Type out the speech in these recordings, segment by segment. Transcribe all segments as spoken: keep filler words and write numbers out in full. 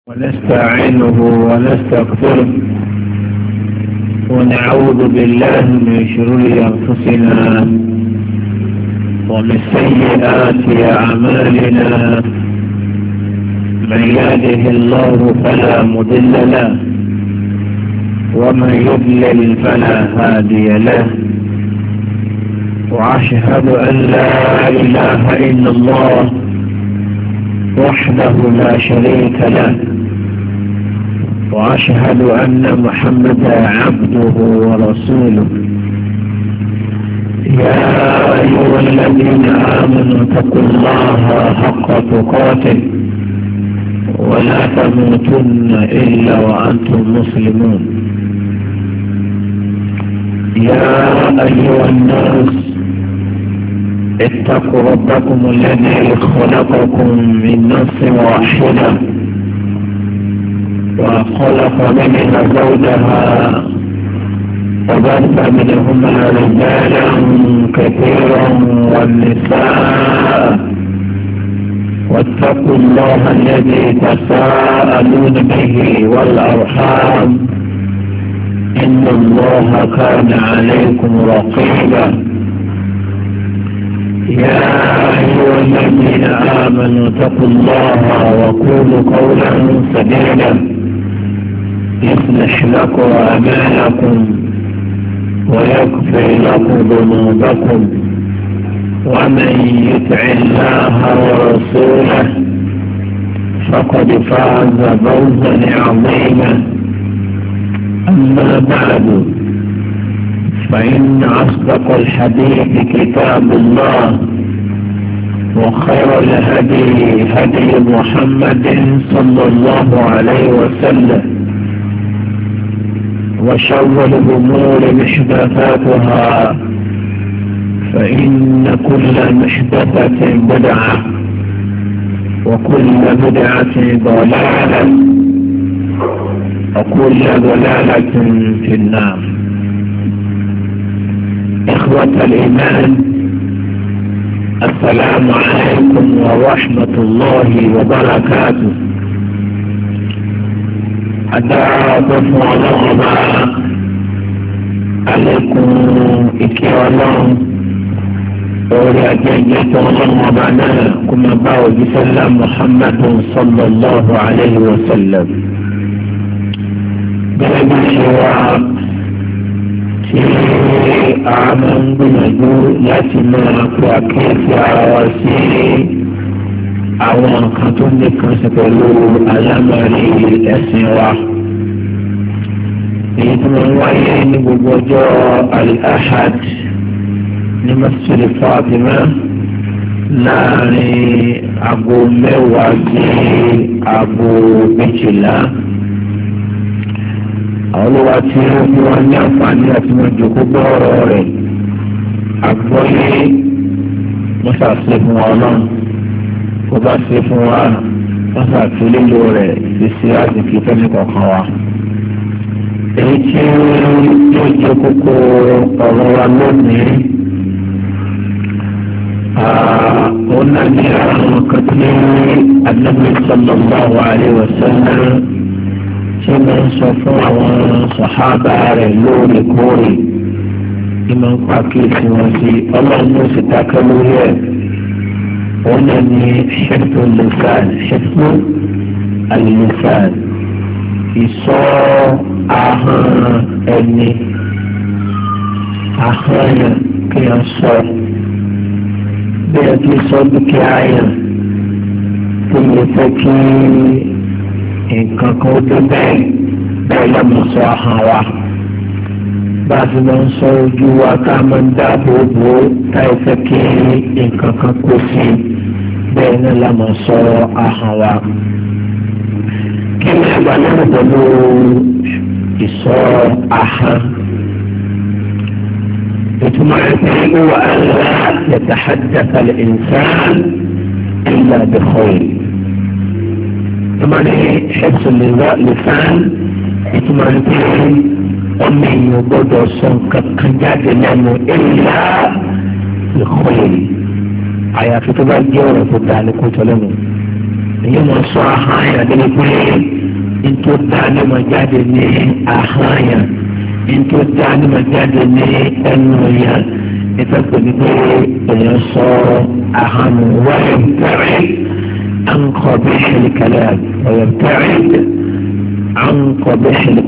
ونستعينه ونستغفره ونعوذ بالله من شرور أنفسنا ومن سيئات أعمالنا. من يهده الله فلا مضل له ومن يضلل فلا هادي له. وأشهد أن لا إله إلا الله وحده لا شريك له. وأشهد أن محمدا عبده ورسوله. يا أيها الذين آمنوا اتقوا الله حق تقاته ولا تموتن إلا وأنتم مسلمون. يا أيها الناس اتقوا ربكم الذي خلقكم من نفس واحدة وخلق منها زوجها وبث منهما رجالا كثيرا والنساء. واتقوا الله الذي تساءلون به والأرحام إن الله كان عليكم رقيبا. يا أيها الذين آمنوا اتقوا الله وقولوا قولا سديدا يصلح لكم أعمالكم ويغفر لكم ذنوبكم. ومن يطع الله ورسوله فقد فاز فوزا عظيما. أما بعد فإن أصدق الحديث كتاب الله وخير الهدي هدي محمد صلى الله عليه وسلم. وشر الأمور محدثاتها فإن كل محدثة بدعة وكل بدعة ضلالة وكل ضلالة في النار. إخوة الإيمان، السلام عليكم ورحمة الله وبركاته. أدعوكم الله عليكم إكرام ورجاء الله معنا كما باو بسلام محمد صلى الله عليه وسلم. بلد الشواء tí a máa ń gbìyànjú láti máa pe àkíyèsí ara wa sí àwọn nǹkan tó nìkan ṣe pẹ̀lú àlámọ̀rí ẹ̀sìn wa. èyí tí wọ́n wáyé ní gbogbo ọjọ́ al-ahad ní masjid Fatima láàrin aago mẹ́wàá sí aago méjìlá. àwọn olówó tí wọ́n wá ní àǹfààní àti wọn jòkó gbọ́ ọ̀rọ̀ rẹ̀ àgbọ́yé wọ́n ṣàṣe fún wa náà kó bá ṣe fún wa wọ́n ṣàtú lílo rẹ̀ ṣíṣe àsìkò fẹ́mi kọ̀ọ̀kan wa. èyí tí yóò jẹ́ kókó ọ̀rọ̀ wa lónìí òun náà ní àwọn kan tí Ànábì sallallahu alaihi wasallam tí wọ́n ń sọ fún àwọn sàhábà rẹ̀ lóòrèkóòrè ní máa ń pàkíyèsí wọn sí ọlọ́run ló sì dákẹ́ lórí ẹ̀. wọ́n náà ní ṣẹ́tù lẹ́sàn ṣẹ́tù àlùlẹ́sàn ìsọ ahọ́n ẹni ahọ́n yẹn kí wọ́n sọ bẹ́ẹ̀ kí sọ dúkìá yẹn tó lè fẹ́ kí nǹkan kan ó dé bẹ́ẹ̀ bẹ́ẹ̀ lọ́mọ sọ ahọ́n wa. bá a ti máa ń sọ ojú wa ká máa ń dáàbò bò ó táì fẹ́ kí nǹkan kan kó sí i bẹ́ẹ̀ náà la máa sọ ahọ́n wa. kí ni àgbà lérò pẹ̀lú ìsọ ahọ́n? ìtumọ̀ rẹ̀ pé ó wà á ńlá yatahaddatha al-insan illa bi khayr. ìtumọ̀ ṣẹ́tù lẹ́sàn ìtumọ̀ ní pé ọmọ èèyàn gbọ́dọ̀ sọ nǹkan kan jáde lẹ́nu ẹ̀yà ìkọlẹ̀ àyàfi tó bá jẹ́ ọ̀rọ̀ tó dáa ní kótó lẹ́nu. èyí mọ̀ sọ àhányà lórí pé ntó dá ní ma jáde ní àhányà ntó dá ní ma jáde ní ẹnu yẹn ìtàkùn ní pé èèyàn sọ àhánu wáyé tẹ̀rẹ̀ ànkọ́ bí ṣèlú wáyé tẹ̀rẹ̀ ànkọ́ bí ṣèlú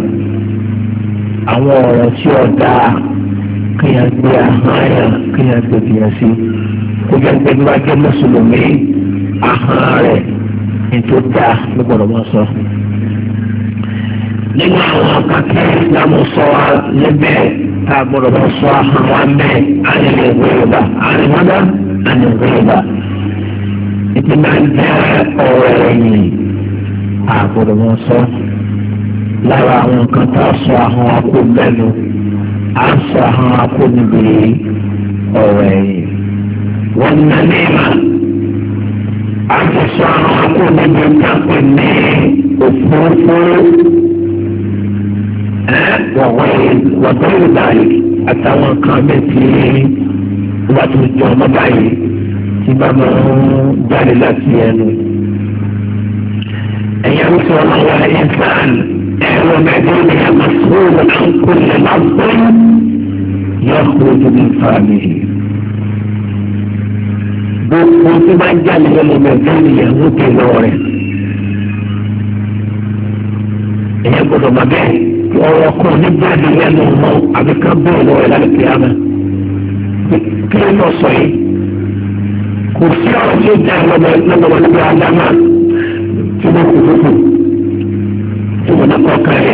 àwọn ọ̀rọ̀ tí ó dáa kéèyàn gbé àhányà kéèyàn gbé bìyàn sí kó jẹ́ pé bí wọ́n jẹ́ mùsùlùmí ahọ́n rẹ̀ ètò dá ló gbọ́dọ̀ máa sọ. nínú àwọn akẹ́kẹ́ ìsìlámù sọ wa níbẹ̀ tá a gbọ́dọ̀ máa sọ ahọ́n wa mẹ́ àyẹ̀lẹ̀ ìwé yorùbá àyẹ̀wọ́dá àyẹ̀wò yorùbá. ètò máa ń jẹ́ ọ̀rọ̀ ẹ̀yìn a gbọ́dọ̀ máa sọ. lára àwọn nǹkan tá a sọ ahọ́n wa kó mẹ́nu a sọ ahọ́n wa kó níbi ọ̀rọ̀ ẹ̀yìn. wọ́n ní nàníyà àtúnṣe àwọn akóníbi ìtàpè ní òfurufú wọ̀gbọ́n ìbáyìí àtàwọn kan mẹ́tì wà tó jọ ọmọ báyìí tí bá máa ń jáde láti ẹnu. ẹ̀yà ń sọ ọlọ́wọ́ ìfàn ẹ̀rọ mẹ́tọ́ ní àmàsúrò àǹkólẹ̀ lọ́gbọ́n yóò kúrò tó ní fàmì. gbogbo tí máa ń jáde lẹ́nu mẹ́tọ́ ìyàwó ti lọ rẹ̀. ẹ̀yà gbọ́dọ̀ máa bẹ́ẹ̀ ọ̀rọ̀ kan ní jáde lẹ́nu mọ́ àbí ká bẹ́ẹ̀ lọ́wọ́ ẹ̀ lálẹ́ kìlámà. kí ló lọ sọ yìí? kò sí ọ̀rọ̀ tí ó já lọ́wọ́ níbi àdámà tí wọ́n kò fúnfún tí wọ́n náà kọ́ kárẹ̀.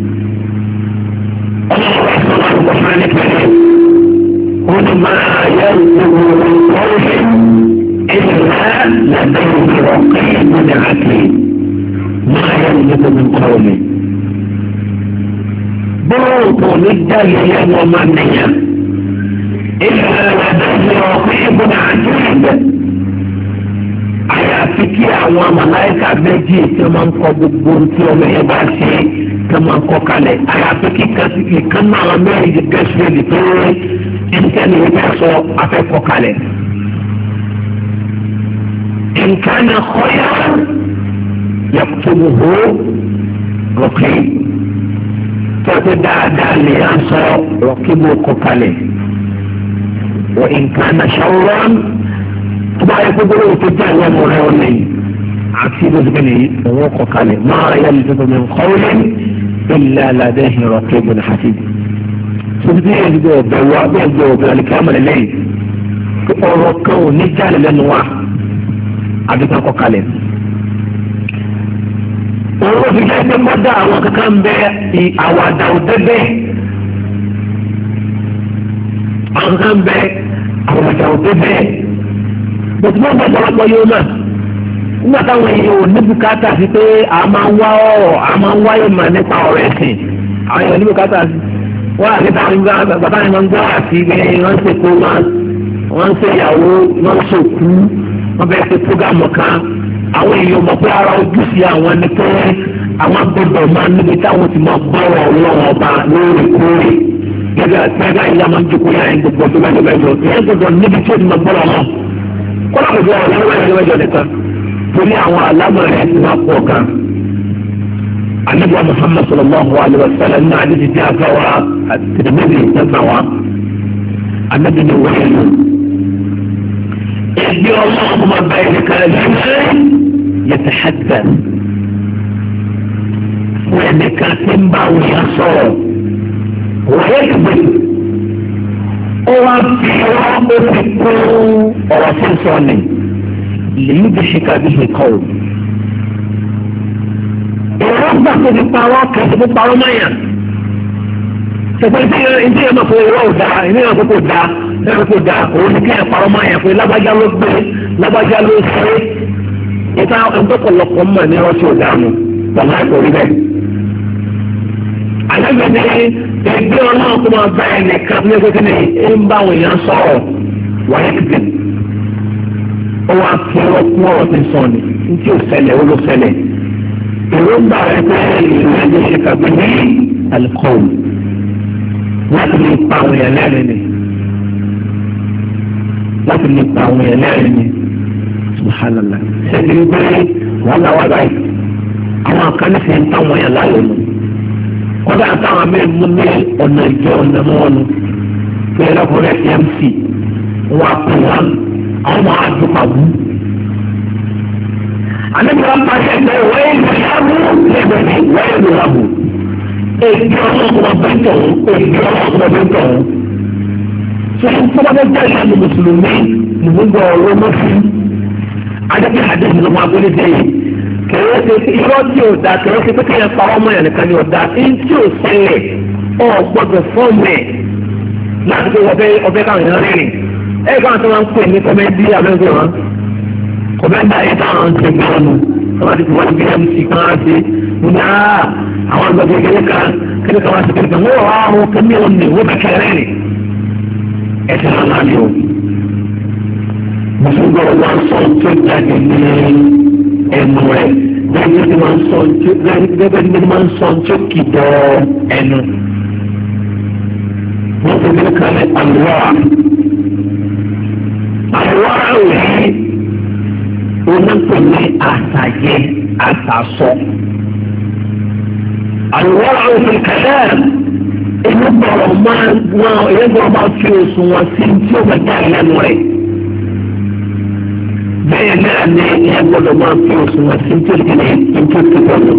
ọlọ́run ẹ̀sán máa ń bọ̀ fún ẹni pẹ̀lú wọn ni máa yẹ ìgbòho ọ̀rẹ́ ìlà làbẹ́rù ìrọ̀kẹ́ ìmúlẹ̀ àti máa yẹ ìgbòho ọ̀rẹ́. bóòkù ní jáde lẹ́nu ọmọ nìyẹn ìlà làbẹ́rù ìrọ̀kẹ́ ìmúlẹ̀ àti ìgbẹ́. àyàfi kí àwọn màláíkà méjì tí wọ́n máa ń kọ gbogbo tí ọmọ yẹn bá ṣe tí wọ́n máa ń kọ kalẹ̀ àyàfi kí kásìkì kan náà wọn mẹ́rin ti gẹ́sìrẹ́lì tó rẹ́ ẹnikẹ́ni yẹn bá sọ afẹ́kọ̀ kalẹ̀. nǹkan kọ́yà yàtúbùhó rọ̀kì tọ́jú dáadáa lè yà sọ rọ̀kì bó kọ kalẹ̀ wọ́n nǹkan ṣàwòrán tó bá yẹ gbogbo owó tó jẹ́ àwọn ọmọ rẹ̀ wọn lẹ́yìn àti ìdókòwò ní owó kọ̀ọ̀kalẹ̀ máa yẹ lùdókòwò ní nkọ́wé ilẹ̀ aládé ìrọ̀ kébù ní hàtí. sọ́dún yẹn ti gbọ́ ọ̀bẹ wa bẹ́ẹ̀ gbọ́ ọ̀bẹ alikama lẹ́yìn ọ̀rọ̀ kan ò ní jáde lẹ́nu wa àdúgbò kọ̀ọ̀kalẹ̀. owó fi jẹ́ pé mọ́dà àwọn kankan bẹ àwàdà òdẹ́bẹ̀ àwọn kankan bẹ àwàdà òdẹ́bẹ̀ bọ̀dúmọ̀ gbàgbọ́ yóò náà nígbà táwọn èèyàn ò ní bùkátà sí pé a máa ń wá ọ̀rọ̀ a máa ń wáyé mà nípa ọ̀rọ̀ ẹ̀sìn àwọn èèyàn ní bùkátà sí wọ́n àti bàbá yẹn máa ń gbọ́ àti wọ́n ń ṣe kó wọ́n ń ṣe ìyàwó wọ́n ń ṣòkú wọ́n bẹ̀rẹ̀ ṣe prógámù kan àwọn èèyàn mọ̀ pé ara ojúṣe àwọn ni pé àwọn gbọdọ̀ máa níbi táwọn ti máa gbọ́rọ̀ ọlọ́run ọba lóòrèkóòrè gẹ́gẹ́ gẹ́gẹ́ ìyá máa ń jókòó yàrá gbogbo tó bá dé bẹ́ẹ̀ gbọdọ̀ níbi tí ó ti máa gbọ́rọ̀ wọn kọ́lá kò jẹ́ àwọn ẹgbẹ́ ẹgbẹ́ nìkan torí àwọn alámọ̀rẹ́ ti máa pọ̀ gan. Ànábì Muhammad sallallahu alayhi wa sallam ní àdéhùn tí a fẹ́ wa àtẹnumẹ́bí ìtẹ́gbà wa. Ànábì ní wọ́n yẹn lò. Ẹbí ọlọ́run máa bá ẹni kan lẹ́yìn yẹtẹ̀ ṣẹ́gbẹ̀. Fún ẹni kan tí ń bá wọn yẹn sọ̀rọ̀. Wọ́n yẹ kí bẹ́ẹ̀. Ó wá fi ọwọ́ ó fi kún ọ̀rọ̀ tí ń sọ ni lèyí bí ṣe kábí ṣe kọ́ o. Èrò gbà tó fi parọ́ kẹ́sì tó parọ́ mọ́yà. Ṣèpé tí ìdí ẹ̀ máa fọ owó ò dáa, ìdí ẹ̀ máa kó dáa, ẹ̀ kó dáa, òun ni kí ẹ̀ parọ́ mọ́yà pé lágbájá ló gbé, lágbájá ló ṣe. Ìta ẹ̀ńtọ́pọ̀lọpọ̀ mọ̀ ní ọtí ò dáàmú, bàbá ẹ̀kọ́ rí bẹ́ẹ̀. Àlẹ́gbẹ̀dẹ ẹgbẹ́ ọlọ́run kó máa bá ẹ̀ nìkan ní ẹgbẹ́ kíni ẹ̀ ń bá àwọn èèyàn sọ̀rọ̀ wáyé kìkì. Ó wá fi ọ̀rọ̀ kún ọ̀rọ̀ tí ń sọ ni ntí ò ṣẹlẹ̀ ó ló ṣẹlẹ̀. Èròǹgbà rẹ̀ pé ìlú ẹgbẹ́ ṣe kàgbé ní alikọ́ọ̀lù láti lè pa àwọn èèyàn lẹ́rìn ni láti lè pa àwọn èèyàn lẹ́rìn ni. subhanallah ṣètì wípé wọn là wá báyìí àwọn akẹ́lẹ́ fi ń táwọn yẹn láyò nù kódà táwọn mẹ́rin mú ní ọ̀nà ìjọ ọ̀nà mọ́ọ̀nù pé ẹlẹ́kùnrin mc wọn pè wọn àwọn máa dùn àbú. àlejò wọn pàṣẹ pé wẹ́ẹ̀ ló yàgò lẹ́gbẹ̀ẹ́ wẹ́ẹ̀ ló yàgò èdè ọlọ́kùnrin bẹ́ẹ̀ tọ̀ èdè ọlọ́kùnrin bẹ́ẹ̀ tọ̀ ṣe ń tọ́wọ́ bẹ́ẹ̀ jẹ́ ìlànà mùsùlùmí ìmúgbọ̀ ọ̀rọ̀ mọ́fí adébí àdéhùn ló máa gbélé dẹ́yìn kẹ̀rẹ́ ṣe fi irọ́ tí ò da kẹ̀rẹ́ ṣe pé kí ẹ pa ọmọ yẹn nìkan ni ò da tí tí ò ṣẹlẹ̀ ọ̀ gbọ́dọ̀ fọ́ọ̀mù ẹ̀ láti pé ọbẹ̀ ọbẹ̀ káwọn èèyàn rìn ẹ̀ káwọn tó máa ń pè ní kọ́mẹ́ndì abẹ́gbẹ́ wọn kọ́mẹ́ndì ayé táwọn ti gbé wọn nù wọ́n ti fi wọ́n ti mc kan á ṣe mo ní àwọn àgbàgbé kékeré kan kékeré kan wá sí kékeré kan wọ́n wá àwọn kẹ́mí wọn ní wọ́n bẹ̀ kẹ́rẹ́ rìn ẹsẹ̀ náà ni o mùsùlùmí wa ń sọ tó jáde ní ẹnu rẹ̀ gẹ́gẹ́ bí wọ́n sọ tó gẹ́gẹ́ bí wọ́n sọ tó kì bọ́ ẹnu wọ́n ti gbé kalẹ̀ àlùwà àlùwà rẹ̀ onípe ní àtàjẹ àtàsọ àlùwà rẹ̀ fi kẹlẹ́ inú bọ̀rọ̀ máa wọn èyí bọ̀rọ̀ máa fi oṣù wọn sí tí ó bá já ìlànà rẹ̀ bẹ́ẹ̀ náà ni èyí gbọ́dọ̀ máa fi oṣù wọn sí tí ó ti lè tó ti bọ̀rọ̀.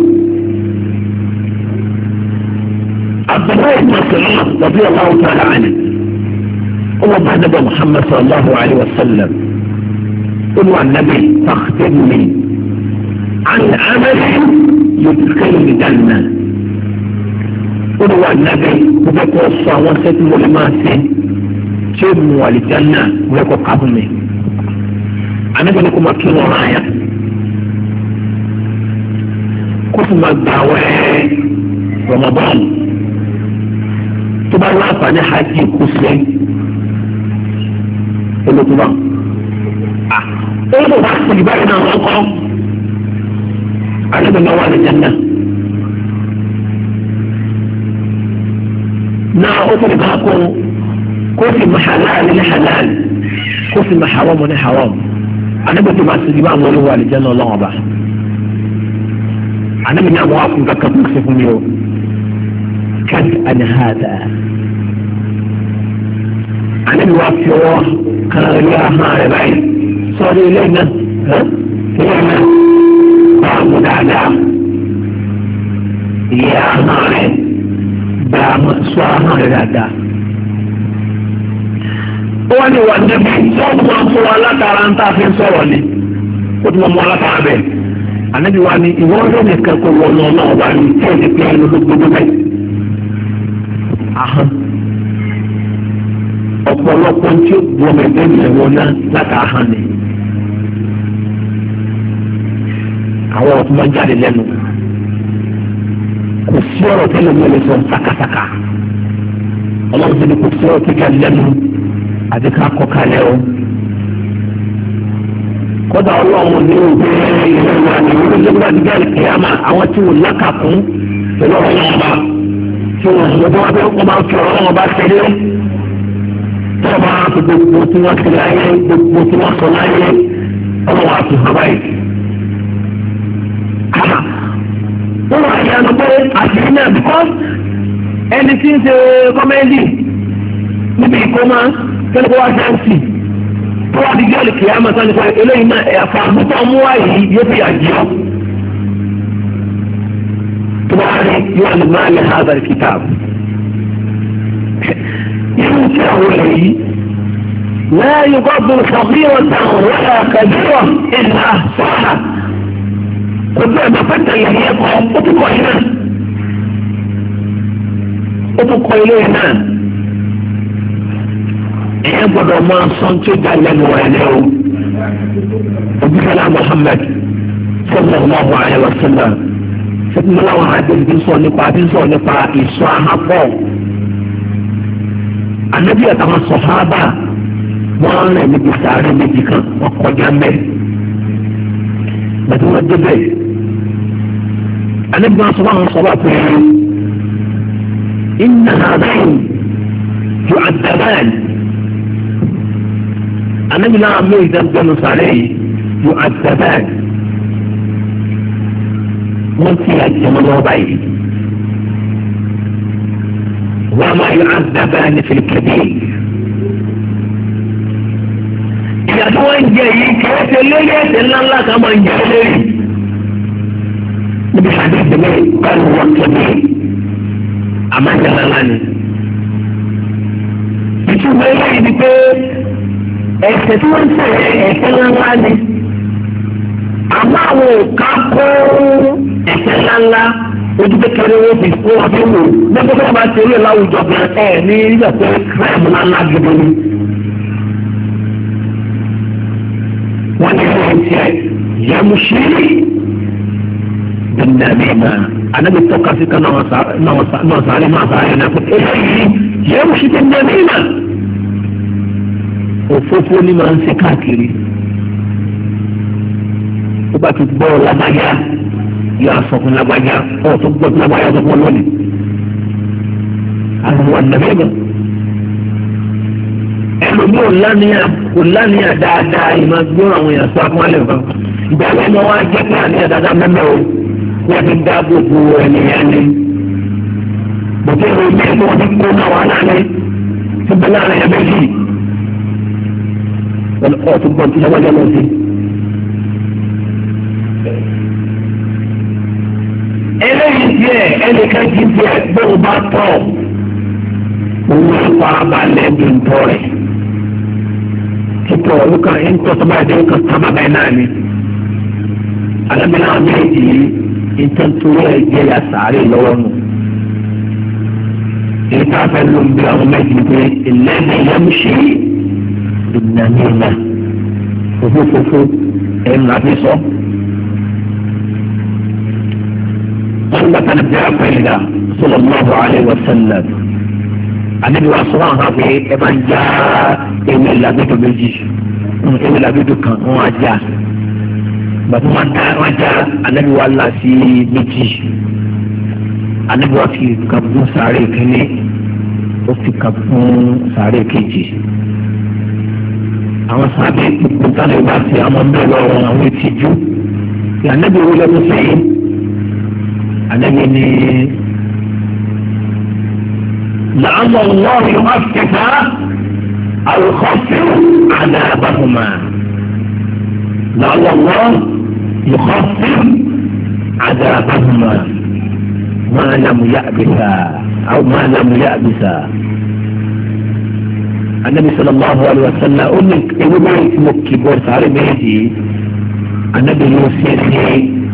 Abdullahi Masalama rabi Allahu ta'ala ani ọmọ bá nàbẹ Muhammad sallallahu alayhi wa sallam olú anabi fakhbirni an amalin yudkhilni janna. olùwà nàbẹ mo fẹ́ kọ́ sọ àwọn sẹ́tí mo lè máa ṣe tí ó mú àlìjáná mo fẹ́ kọ́ kábù mi. ànábì ni kò máa kí wọn ráyà kó sì máa gbà wẹ́ Ramadan tó bá láǹfààní hajj kó sílẹ̀ olùkúbà. olùkúbà bá sì báyìí náà wọ́n kọ́ ànábì náà wà àlìjáná. náà ó tún bá kó kó sì máa halal ní halal kó sì máa haram ní haram ànábì tó máa sèjì bá àwọn olówó àlìjáná ọlọ́run ọba ànábì ní àwọn akùnkà kan tó ṣe fún mi o káàdì àníhàdà ànábì wá fi ọwọ́ kan rí ahọ́n rẹ̀ báyìí sọ́ọ́dún ilé náà ilé náà bá a mú dáadáa ìyá ahọ́n rẹ̀ bá a mọ̀ sọ ahọ́n rẹ̀ dáadáa. ó wá ní wà níbi sọ́ọ̀tù máa ń fún wa látara ń tà fi ń sọ̀rọ̀ ni ó tún máa mú wa látara bẹ́ẹ̀. ànábi wa ni ìwọ́n ló ní kẹ́kọ̀ọ́ wọ náà náà wà ní tí ò ní pé ẹnu ló gbogbo bẹ́ẹ̀. ahọ́n ọ̀pọ̀lọpọ̀ tí ó gbọ́ mẹ́gbẹ́ ìṣẹ̀wọ̀ náà látara ahọ́n ni. àwọn ọ̀tún máa jáde lẹ́nu kò sí ọ̀rọ̀ tẹ́lẹ̀ mi lè sọ sakasaka ọlọ́run ti ní kò sí ọ̀rọ̀ tẹ́lẹ̀ lẹ́nu àti ká kọ́ kalẹ̀ o kódà ọlọ́run ní òwe ìlú wa ní ìlú nígbà tí bẹ́ẹ̀ kìyàmà àwọn tí wọ́n lákàkún pẹ̀lú ọ̀rọ̀ wọn bá tí wọ́n gbogbo wọn bẹ́ẹ̀ wọ́n máa fi ọ̀rọ̀ wọn bá tẹ̀lé tí wọ́n máa fi gbogbo tí wọ́n ti láyé gbogbo tí wọ́n sọ láyé ọlọ́run àti bàbá yìí. wọ́n wá yánu pé àṣírí náà because ẹni tí ń ṣe kọ́mẹ́ndì níbi ìkómá tẹ́lẹ̀ kó wá sáǹsì tó wá di gẹ́ọ̀lì kìí àmọ́ sani pé eléyìí náà ẹ̀fà àbútọ́ mú wá yìí yóò fi àjẹ́ ọ́ tó bá rí yóò lè máa lè hàzàrì kìtàbù. irú tí àwọn èyí láàyè gbọ́dọ̀ sọ̀bíwọ̀n táwọn wọ́n yà kàdúrà ìlà sọ́hà. Gbogbo ẹ̀ma pẹ́tẹ́ yẹn yẹ kọ́ ó tún kọ́ ilé ó tún kọ́ ilé náà ẹ̀yẹ gbọ́dọ̀ máa sọ́n tó já lẹ́nu rẹ̀ ní o. Òbíkẹ́lá Muhammad sallallahu alaihi wa sallam sẹ́kùnmọ́ làwọn àdéhùn bí sọ nípa bí sọ nípa ìsọ àhápọ̀. Ànábì àtàwọn sọ̀hábà wọ́n rẹ̀ níbi sàárè méjì kan wọ́n kọjá mẹ́rin. Bàtí wọ́n débẹ̀ النبي صلى الله عليه وسلم إن هذين يعذبان النبي لا عمي دمجنس عليه يعذبان وفي الجمل وضعيه وما يعذبان في الكبير إذا كان جاي كيف الليل إلا الله كما جاي بحديث النبي قال هو الكبير أما جلالاني ìtumọ̀ eléyìí ni pé ẹ̀ṣẹ̀ tí wọ́n ń ṣe ẹ̀ṣẹ̀ ńláńlá ni àmọ́ àwọn òkà kó ẹ̀ṣẹ̀ ńláńlá ojú kékeré wo fi fún wọn fi wò lọ́pọ̀ tó bá ti rí láwùjọ gan ẹ̀ ní ìgbà pé crime ńláńlá gidi ni. wọ́n ní wọ́n ti ẹ̀ yàmùsí bìnnàmìnà ànábi tọ́ka sí kan náà sáré máa sáré náà pé eléyìí yàmùsí bìnnàmìnà òfófó ni máa ń ṣe káàkiri ó bá ti gbọ́ lágbájá yóò asọ̀kun lágbájá ọ̀ tó gbọ́ lágbájá tó gbọ́ lónìí àwọn ànàbẹ́gbà ẹlòmíì ò lánìyà kò lánìyà dáadáa ìmọ̀ gbọ́ àwọn èèyàn sọ fún alẹ́ kan ìgbà wọn ni wọn á jẹ́ pé àníyàn dáadáa mẹ́mẹ́ o wọ́n ti dá gbogbo ènìyàn ni bọ̀dé ìròyìn mẹ́rin wọn ti kó náà wà lálẹ́ tó bẹ láàrin ẹgbẹ́ yìí wọn ọ̀ tó gbọ́ tí lágbájá lọ sí. eléyìí díẹ̀ ẹnìkan jí díẹ̀ bóun bá tọ̀ òun farabalẹ̀ bí n tọ́ rẹ̀ títọ̀ olùkọ́ ẹ̀ ń tọ́ sọ́ba ẹ̀dẹ́ kan sábà bẹ́ẹ̀ náà ni alábìnrin àwọn méjì yìí ìtẹ́ntúrọ̀ ẹ̀ jẹ́ ya sàárè lọ́wọ́ nù èyí tá a fẹ́ ló ń bí àwọn méjì pé ìlẹ́nu ìyẹ́mú ṣe ìnànìyàn fòfófófó ẹ̀ ń nàbí sọ. wọ́n gbà tán bí a pẹ̀lú dà sallallahu alaihi wasallam àdébí wa sọ́wọ́n hàn pé ẹ máa ń já ewé làbẹ́dọ̀ méjì ewé làbẹ́dọ̀ kan wọ́n á já gbàtí wọ́n dá wọ́n já àdébí wa là sí méjì àdébí wa fi kàn fún sàárè kínní ó fi kàn fún sàárè kejì àwọn sàárè ìpínlẹ̀ ìbá ti àwọn ọmọ ẹ̀rọ àwọn ìtìjú àdébí wo lẹ́nu sẹ́yìn àdébí ni. لعل الله يخفف أو يخفف عذابهما لعل الله يخفف عذابهما ما لم يأبسا أو ما لم يأبسا النبي صلى الله عليه وسلم قل لك إنه ما يسمك بورس على بيتي النبي يوسيني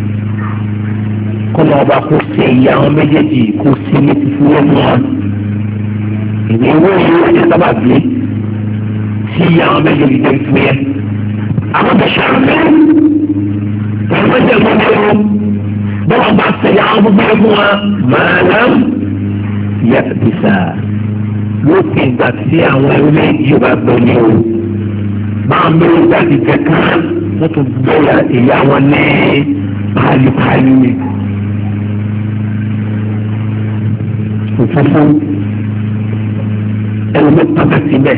كل أبا قصي يوم يجي قصي متفوضا ìwé owó yìí wọ́n ti sábà gbé sí àwọn méjèèjì tó ń fún yẹn. àwọn tó ṣàǹfẹ́ wọ́n fẹ́ jẹ́ gbọ́dọ̀ ẹ̀rọ bọ́lá bá tẹ̀lé àwọn gbogbo ẹ̀fún wa máa lám yẹ bìsà lókè ìgbà tí àwọn ẹ̀rọ méjì bá gbọ́ ní o máa ń bẹ̀rẹ̀ ìgbà tí jẹ kán wọ́n tún bẹ̀rẹ̀ ìyá wọn ní pálípálí ni. òfófó ẹnu ló pàtàkì síbẹ̀.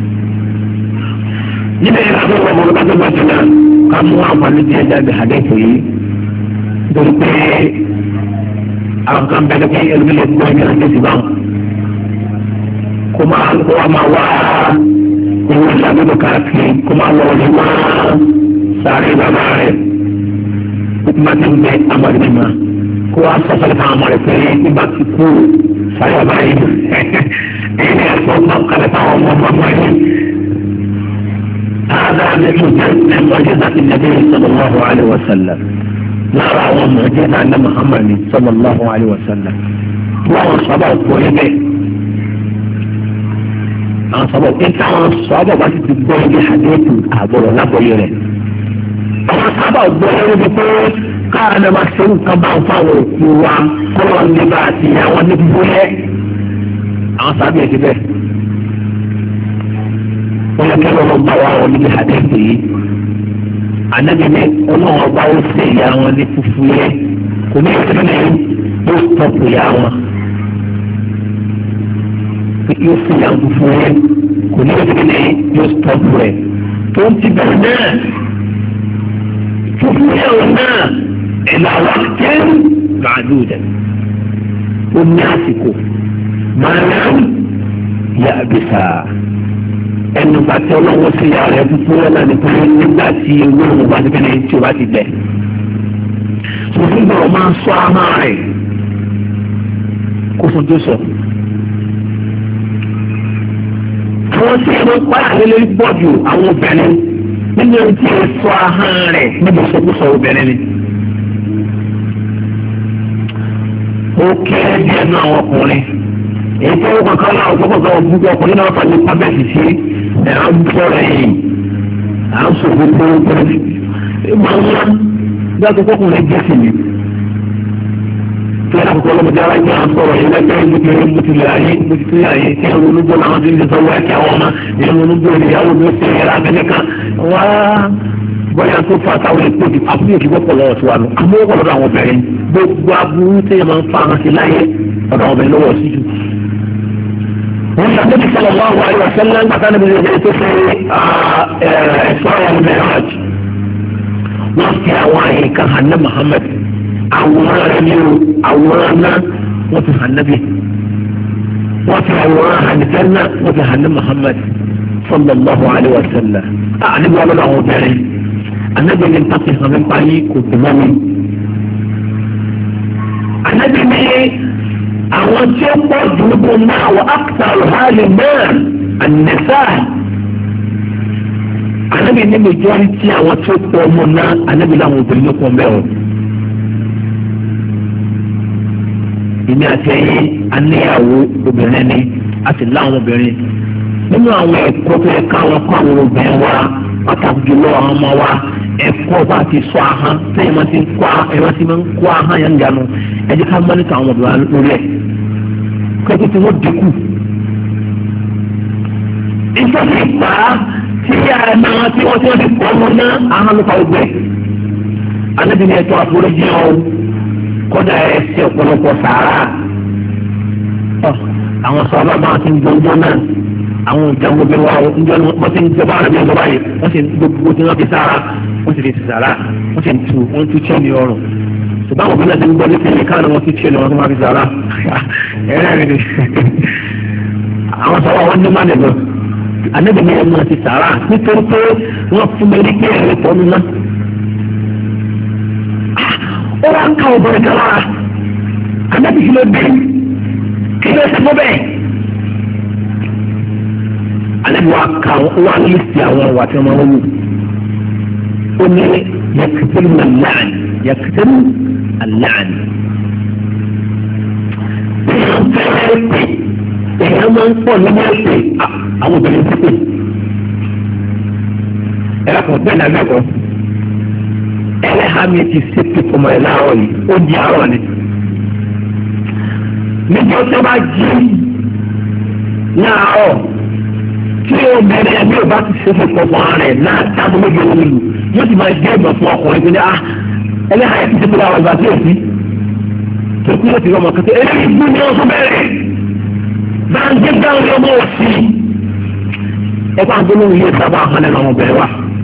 níbẹ̀ yẹn láti wọ́n mọ̀ lọ́dọ̀ bàtà náà ká mú àǹfààní tí ẹ jáde àdéhùn yìí nítorí pé àwọn kan bẹ̀rẹ̀ pé ẹlòmí lè gbọ́ ẹni àti ìsìn báwọn. kó máa kó wa máa wá owó ìṣàgbéjọ káàkiri kó máa lọ ọdún máa sáré bàbá rẹ̀ kó má ti ń bẹ amọ̀dé máa kó wa sọ fẹ́lẹ́ fún àwọn ọmọ rẹ̀ pé nígbà tí kú sáré bàbá yìí ẹni ẹ̀sọ́ náà kálẹ̀ táwọn ọmọ ọmọ yìí. هذا من معجزة النبي صلى الله عليه وسلم نرى معجزة أن محمد صلى الله عليه وسلم وهو صبر كله أنا صبر أنت أنا صبر بس تقول لي حديث أقول لا بقوله أنا صبر بقوله بقول كان مسؤول كبار فاول يوا كل النبات يا ونبيه أنا صبر كده wọ́n kí wọ́n bá wà wọ́n níbi àdéhùn yìí ànábi ní ọlọ́wọ́n bá wọ́n ṣe ìyá wọn ní fúfú yẹ kò ní ìṣẹ́lẹ̀ yìí yóò tọ́pù ìyá wọn yóò ṣe ìyá wọn fúfú yẹ kò ní ìṣẹ́lẹ̀ yìí yóò tọ́pù rẹ̀ tó ń ti bẹ̀rẹ̀ náà fún ẹ̀rọ náà ẹ̀là wà kẹ́rù màdúdà ó ní àsìkò máa ń yà bìsà ẹnu bàtí ọlọ́wọ́ sí yàrá ẹ̀ fúnfún wọn náà nípa nígbà tí ewé òun bá ti kẹ́lẹ́ tí o bá ti bẹ̀. sọfún gbọ́dọ̀ máa ń sọ àmà rẹ̀ kó fún tó sọ. àwọn tí ẹnu pààyà lé bọ́ọ̀dù àwọn obìnrin nínú ẹni tí ẹ sọ ahọ́n rẹ̀ níbi ìsọkúsọ obìnrin ni. ó kéré díẹ̀ náà àwọn ọkùnrin èyí tó wọ́n kankan náà ọ̀pọ̀ kan gbogbo ọkùnrin náà fà ní pábẹ́ẹ̀tì sí ẹ̀ à ń sọ̀rọ̀ ẹ̀yìn à ń sọ̀rọ̀ gbogbo ọkùnrin máa ń wá bí a tó kọ́kùnrin jẹ́ sí mi. tí a kọ́kọ́ lọ́mọdé ara jẹ́ à ń sọ̀rọ̀ yìí lẹ́gbẹ̀ẹ́ ìgbìkiri mutulẹ̀ ayé mutulẹ̀ ayé tí ẹ̀rọ olóńgbò làwọn ti ń sọ wá ẹ̀kẹ́ àwọn ọmọ ẹ̀rọ olóńgbò ìyàwó mi ó ti ẹ̀rọ abẹ́lẹ́ kan wá bóyá tó fà táwọn ètò àbúrò ìdìbò lọ́wọ́ tí wà lọ àmọ́ wọ́n lọ́dọ̀ àwọn obìnrin gbogbo aburú tẹ́yẹ máa ń fa àwọn sí láyé ọ̀dọ̀ àwọn obìnrin lọ́wọ́ sí jù. wọ́n ṣe àtẹ́bí sallallahu alaihi wasallam nígbà táwọn ènìyàn lè tó fẹ́ ẹ̀ṣọ́ àwọn mẹ́raj wọ́n fi àwọn àyè kan hàn ní Muhammad àwòrán rẹ̀ ní o àwòrán náà wọ́n fi hàn nábì wọ́n fi àwòrán hàn ní sẹ́nà wọ́n fi hàn ní Muhammad sallallahu alaihi wasallam. àníbi wọn lọ́dọ̀ àwọn obìnrin anabi ni mpasi hàn mí parí kò tó mọ́ mi. anabi ni àwọn tí ó pọ̀ dùnúbù náà wà ákùtàrù hàlì náà ànẹ́sà. anabi ni majority àwọn tí ó pọ̀ ọmọ náà anabi làwọn obìnrin ló pọ̀ mẹ́wọ̀n. ìní àti ẹ̀yìn aníyàwó obìnrin ni a sì láwọn obìnrin nínú àwọn ẹ̀kọ́ tó yẹ káwọn kọ́ àwọn obìnrin wa pàtàkì jùlọ àwọn ọmọ wa ẹ̀kọ́ bá ti sọ ahọ́n sẹ́yìn máa ti ń kọ́ ẹ̀rọ ti máa ń kọ́ ahọ́n yẹn dànù ẹ jẹ́ ká mọ́nítà àwọn ọmọdé wa lórí ẹ̀ kẹ́kẹ́ tí wọ́n dínkù. ìjọba ìgbà tí yàrá náà tí wọ́n ti wọ́n ti kọ́ ọmọ náà ahọ́n ló fa ọgbẹ́. anábìnrin ẹ̀tọ́ àforíjì ọ̀ kọ́dà ẹ̀ ṣe ọ̀pọ̀lọpọ̀ sàárà. àwọn sọ̀rọ̀ bá wọn ti ń gbọ́ngbọ́n náà àwọn ìjàngbọ̀n bí wọ́n wọ́n ti ń jọba àrẹ bí ọjọba yìí wọ́n ti gbogbo tí wọ́n fi sára wọ́n ti fi ti sára wọ́n ti tu wọ́n tu tí ní ọrùn ṣùgbọ́n àwọn obìnrin ti ń gbọ́ ní pẹ̀lú káàdì wọ́n ti tí ní ọrùn wọ́n fi sára ẹ̀rẹ́ rẹ̀ ni àwọn sọ̀rọ̀ wọn ní má nìbọn anábì ní ẹnu àti sára nítorí pé wọ́n fún mi ní kéèrè rẹ̀ pọ̀ nínú. ó wá ń ká obìnrin kan lára anábì kí ló dé kí ló ṣe fún bẹ́ẹ̀. alẹ́ wa ka wa listi àwọn ọ̀wà tí wọ́n wọ́n wù ó ní yakitiri na laani yakitiri alaani. èèyàn máa ń pọ̀ nínú ẹ̀sìn àwọn obìnrin ti pè ẹ̀rọ kan bẹ́ẹ̀ náà bẹ́ẹ̀ ẹlẹ́hàá mi ti ṣètò ọmọ ẹ̀ láàárọ̀ yìí ó di àárọ̀ ni níbi ó tẹ́ bá jí láàárọ̀ tí o bẹ̀rẹ̀ ẹbí o bá ti ṣe fún ọmọ rẹ̀ náà tábí méjì owó lù yóò ti máa jẹ́ ìgbà fún ọkùnrin tó ní à ẹlẹ́hà ẹ̀ ti ṣe fún àwọn ìgbà tí o sí tó kí o ti rọmọ kẹtẹ eléyìí gbé ní ọsùn bẹ̀rẹ̀ báńkì dáhùn ní ọmọ òsì ẹ bá ń gbé lóhùn yìí sábà hàn lẹ́nu ọmọ bẹ̀rẹ̀ wa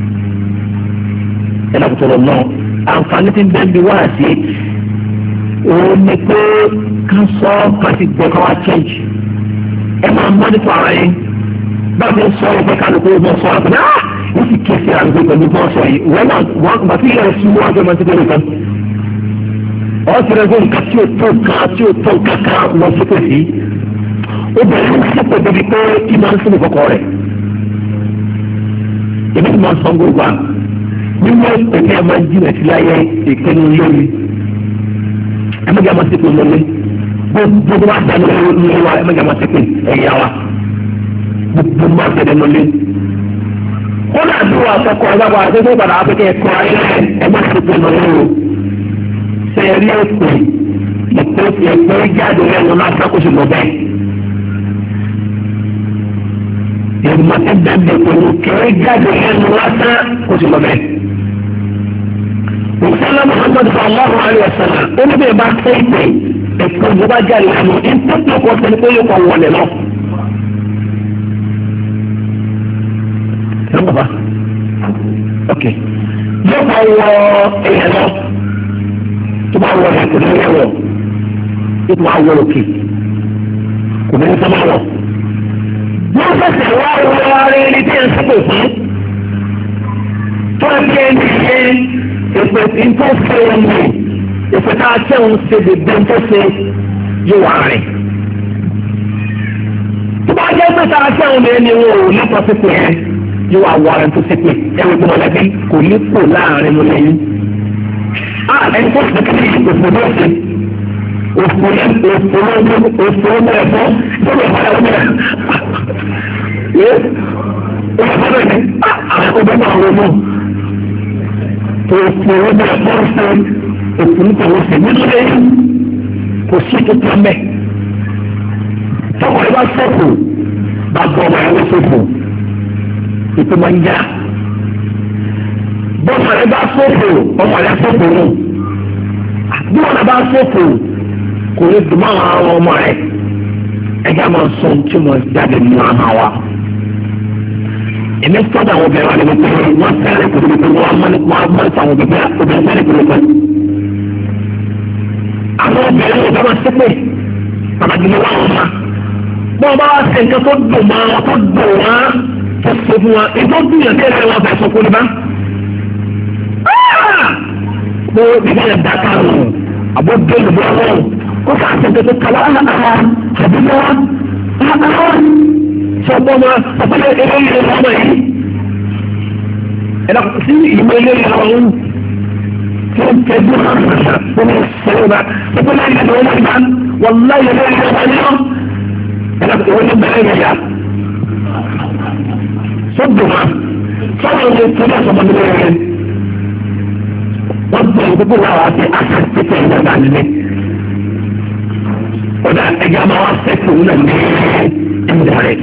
ẹ dàkútọ̀ lọ náà àǹfààní ti ń bẹ́ẹ̀ bí wá sí òun ni pé ká sọ ká ti gbọ́ ká wá change ẹ máa mọ́ nípa ara yín báwo ni sọ ìfẹ́ kálukú ọmọ sọ ọ́ náà wọ́n sì kéésì àgbẹ̀ pẹ̀lú bọ́ọ̀ sọ yìí wọ́n náà wọ́n bá tí yẹn sún wọ́n gbẹ́mọ̀ sí pẹ̀lú kan. ọ́ ti rẹ̀ fún nǹkan tí ó tó nǹkan tí ó tó nǹkan kan wọ́n sí pè sí. obìnrin ń sèpè débi pé kí máa ń sínú kọ̀kọ̀ rẹ̀. èmi ti máa ń sọ gbogbo à nínú ìpè ní ẹ máa ń jìnà sí láyé ìpinnu lórí. ẹ má jẹ́ àmọ́ sí pé lórí gbogbo wa dá lórí wa ẹ má jẹ́ àmọ́ sí pé ẹ̀yà wa gbogbo máa tẹ̀lé lọlé. ó náà bí wàá fọkọ ọlọ́wọ́ àtẹ́tẹ́ ìpadà afẹ́kẹ́ ẹ̀kọ́ ayé ẹgbẹ́ tuntun lọ lóru. ṣé ẹ rí èpè ìpè ìpè jáde lẹ́nu lásán kó sì lọ bẹ́ẹ̀. ìgbìmọ̀ tí bẹ́ẹ̀ pẹ̀lú kẹ́rẹ́ jáde lẹ́nu lásán kó sì lọ bẹ́ẹ̀. òṣèlú Muhammad sallallahu alaihi wasallam ó ní bẹ́ẹ̀ bá tẹ́ ìpè ẹ̀kọ́ ìjọba jáde lẹ́nu ìpínlẹ̀ kọ́ sẹ́ni pé yóò kọ́ wọlé lọ. Baba, ok. yóò bá wọ èèyàn lọ tó bá wọ ẹ̀ kò ní lẹ́wọ̀ yóò bá wọ òkè kò ní sọ́mọ́ wọ̀. wọ́n fẹsẹ̀ wá wọ ara ẹni tí ẹ̀ ń sọ́kò fún tó ń gbé ní ṣe èpè tó ṣe ọmọ èpè tá a tẹ̀ ń ṣe dèbè tó ṣe yóò wà rìn. tó bá jẹ́ pé tá a tẹ̀ ń lé ní wọn ò lẹ́kọ̀ọ́ sí pé ẹ yóò wá wọ ara tó ṣe pé ẹ̀rọ tó mọ̀lẹ́bí kò ní kò láàrin ló lẹ́yìn. a ẹni tó ṣe kí òfò náà ṣe òfò náà òfò náà òfò náà ẹ̀fọ́ tó lè fara wọn náà. òfò náà ní àwọn ọgbẹ́ náà wọ́n mọ̀ òfò náà ẹ̀fọ́ ṣe òfò náà wọ́n ṣe nínú lẹ́yìn kò sí tó tán mẹ́. tọ́kọ̀ ẹ bá sọ̀kò bá gbọ́ ọmọ ẹ̀ wọ́n sọ̀kò ìpè máa ń já bọ́ọ̀mù rẹ̀ bá sọ́kò ọmọ rẹ̀ sọ́kò nù bí wọn bá sọ́kò kò ní dùn máa àwọn ọmọ rẹ̀ ẹ̀jẹ̀ máa sọ tí mo jáde nínú àmà wa. èmi sọ́dọ̀ àwọn obìnrin wa ni wọ́n pè wọ́n sẹ́rẹ̀ kò ní pé wọ́n á mọ́lẹ̀ fún àwọn obìnrin obìnrin sẹ́rẹ̀ kò ní pé. àwọn obìnrin ò dábàá sípè pàtàkì ni wọ́n máa bọ́ọ̀ bá wá sí nǹkan tó dùn máa wọn tó dùn wọn tó so fún wa ètò dùnyàn kẹrẹ wọn fẹ́ sọ fún mi bá. mo ìgbà yẹn dáká lọ àbọ̀ bẹ́ẹ̀ lọ́wọ́ wọn kó fà á sọ̀tẹ̀ tó kàlá àhàhà àbílẹ̀ wa àhàhà sọ̀tọ̀ ma ọ̀pẹ̀lẹ̀ eléyìí ló wọ́n yìí. ẹ̀dá sí ìwé eléyìí lọ́wọ́ wọn tí ó ń tẹ́jú hàn wọ́n ń sọ̀rọ̀ bá ọ̀pẹ̀lẹ̀ eléyìí lọ́wọ́ wọn bá wọ́n láyé eléyìí lọ́wọ́ wọn. ẹ̀dá ìwé ló bẹ̀rẹ̀ yẹn yá. sọ́dọ̀ ma sọ́dọ̀ ní ìpínlẹ̀ sọ́mọdé rẹ̀ wọ́n gbọ́ ìdúgbò náà wá sí àṣà títẹ̀ ìjọba nílé. ọ̀dà ẹ̀jẹ̀ máa wá sẹ́kù náà ní indirect.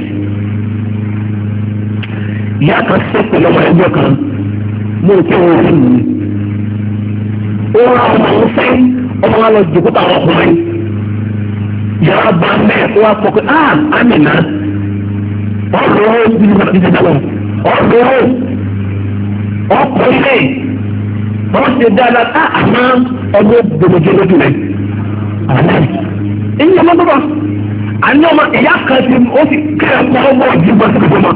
ìyá kan sẹ́kù lọ́mọ ẹgbẹ́ kan mú kí wọ́n rí mi. ó ra ọmọ òun fẹ́ ọmọ wa lọ jòkó táwọn ọkùnrin. yàrá bá mẹ́ẹ̀ kó wá pọ̀ pé ah Amina ọ̀rọ̀ ó bí nígbà tí ìjọba lọ ọ̀rọ̀ ó ọkọ̀ ilé wọ́n ṣe dáadáa ká àmọ́ ọmọ gbòmòjì lójú rẹ̀. ẹ̀yin ọmọ bàbá àní ọmọ ìyá kan ti ó ti kẹ́ ẹ̀kọ́ ọmọ ọ̀dùn bọ́ sí gbogbo ọmọ.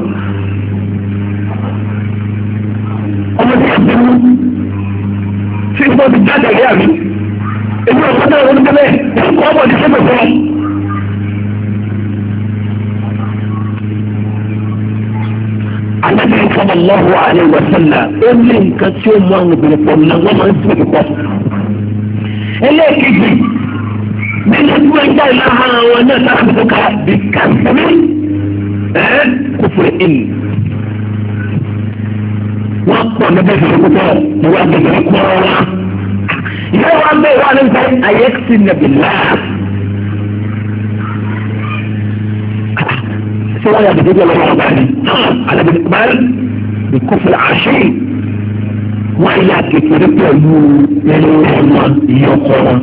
ọmọ tí a bẹ̀rù tí ìgbọ́ ti jáde ìyá mi èmi ọ̀sán náà wọ́n ti bẹ́ẹ̀ ẹ̀kọ́ ọmọ ọ̀dùn sí gbogbo ọmọ. Ànábì sallallahu alaihi wa sallam ó ní nǹkan tí ó mú àwọn obìnrin pọ̀ nínú àwọn máa ń sìn pọ̀. ẹlẹ́ẹ̀kejì nínú tí wọ́n ń dá ìlà àwọn náà sára tó ká bí kàǹtàmí ẹ̀ kó fún ẹ̀mí. wọ́n pọ̀ níbẹ̀ ìṣòro púpọ̀ ní wọ́n gbẹ̀gbẹ̀ kọ́ ọ́ra. ìyá wa ń bẹ̀ wá ní nǹkan ayẹ́kìsì nàbìlá. ولا بدي ولا رباني على بالإقبال بكفر عشي وإلا كتبت يلوه الله يقوم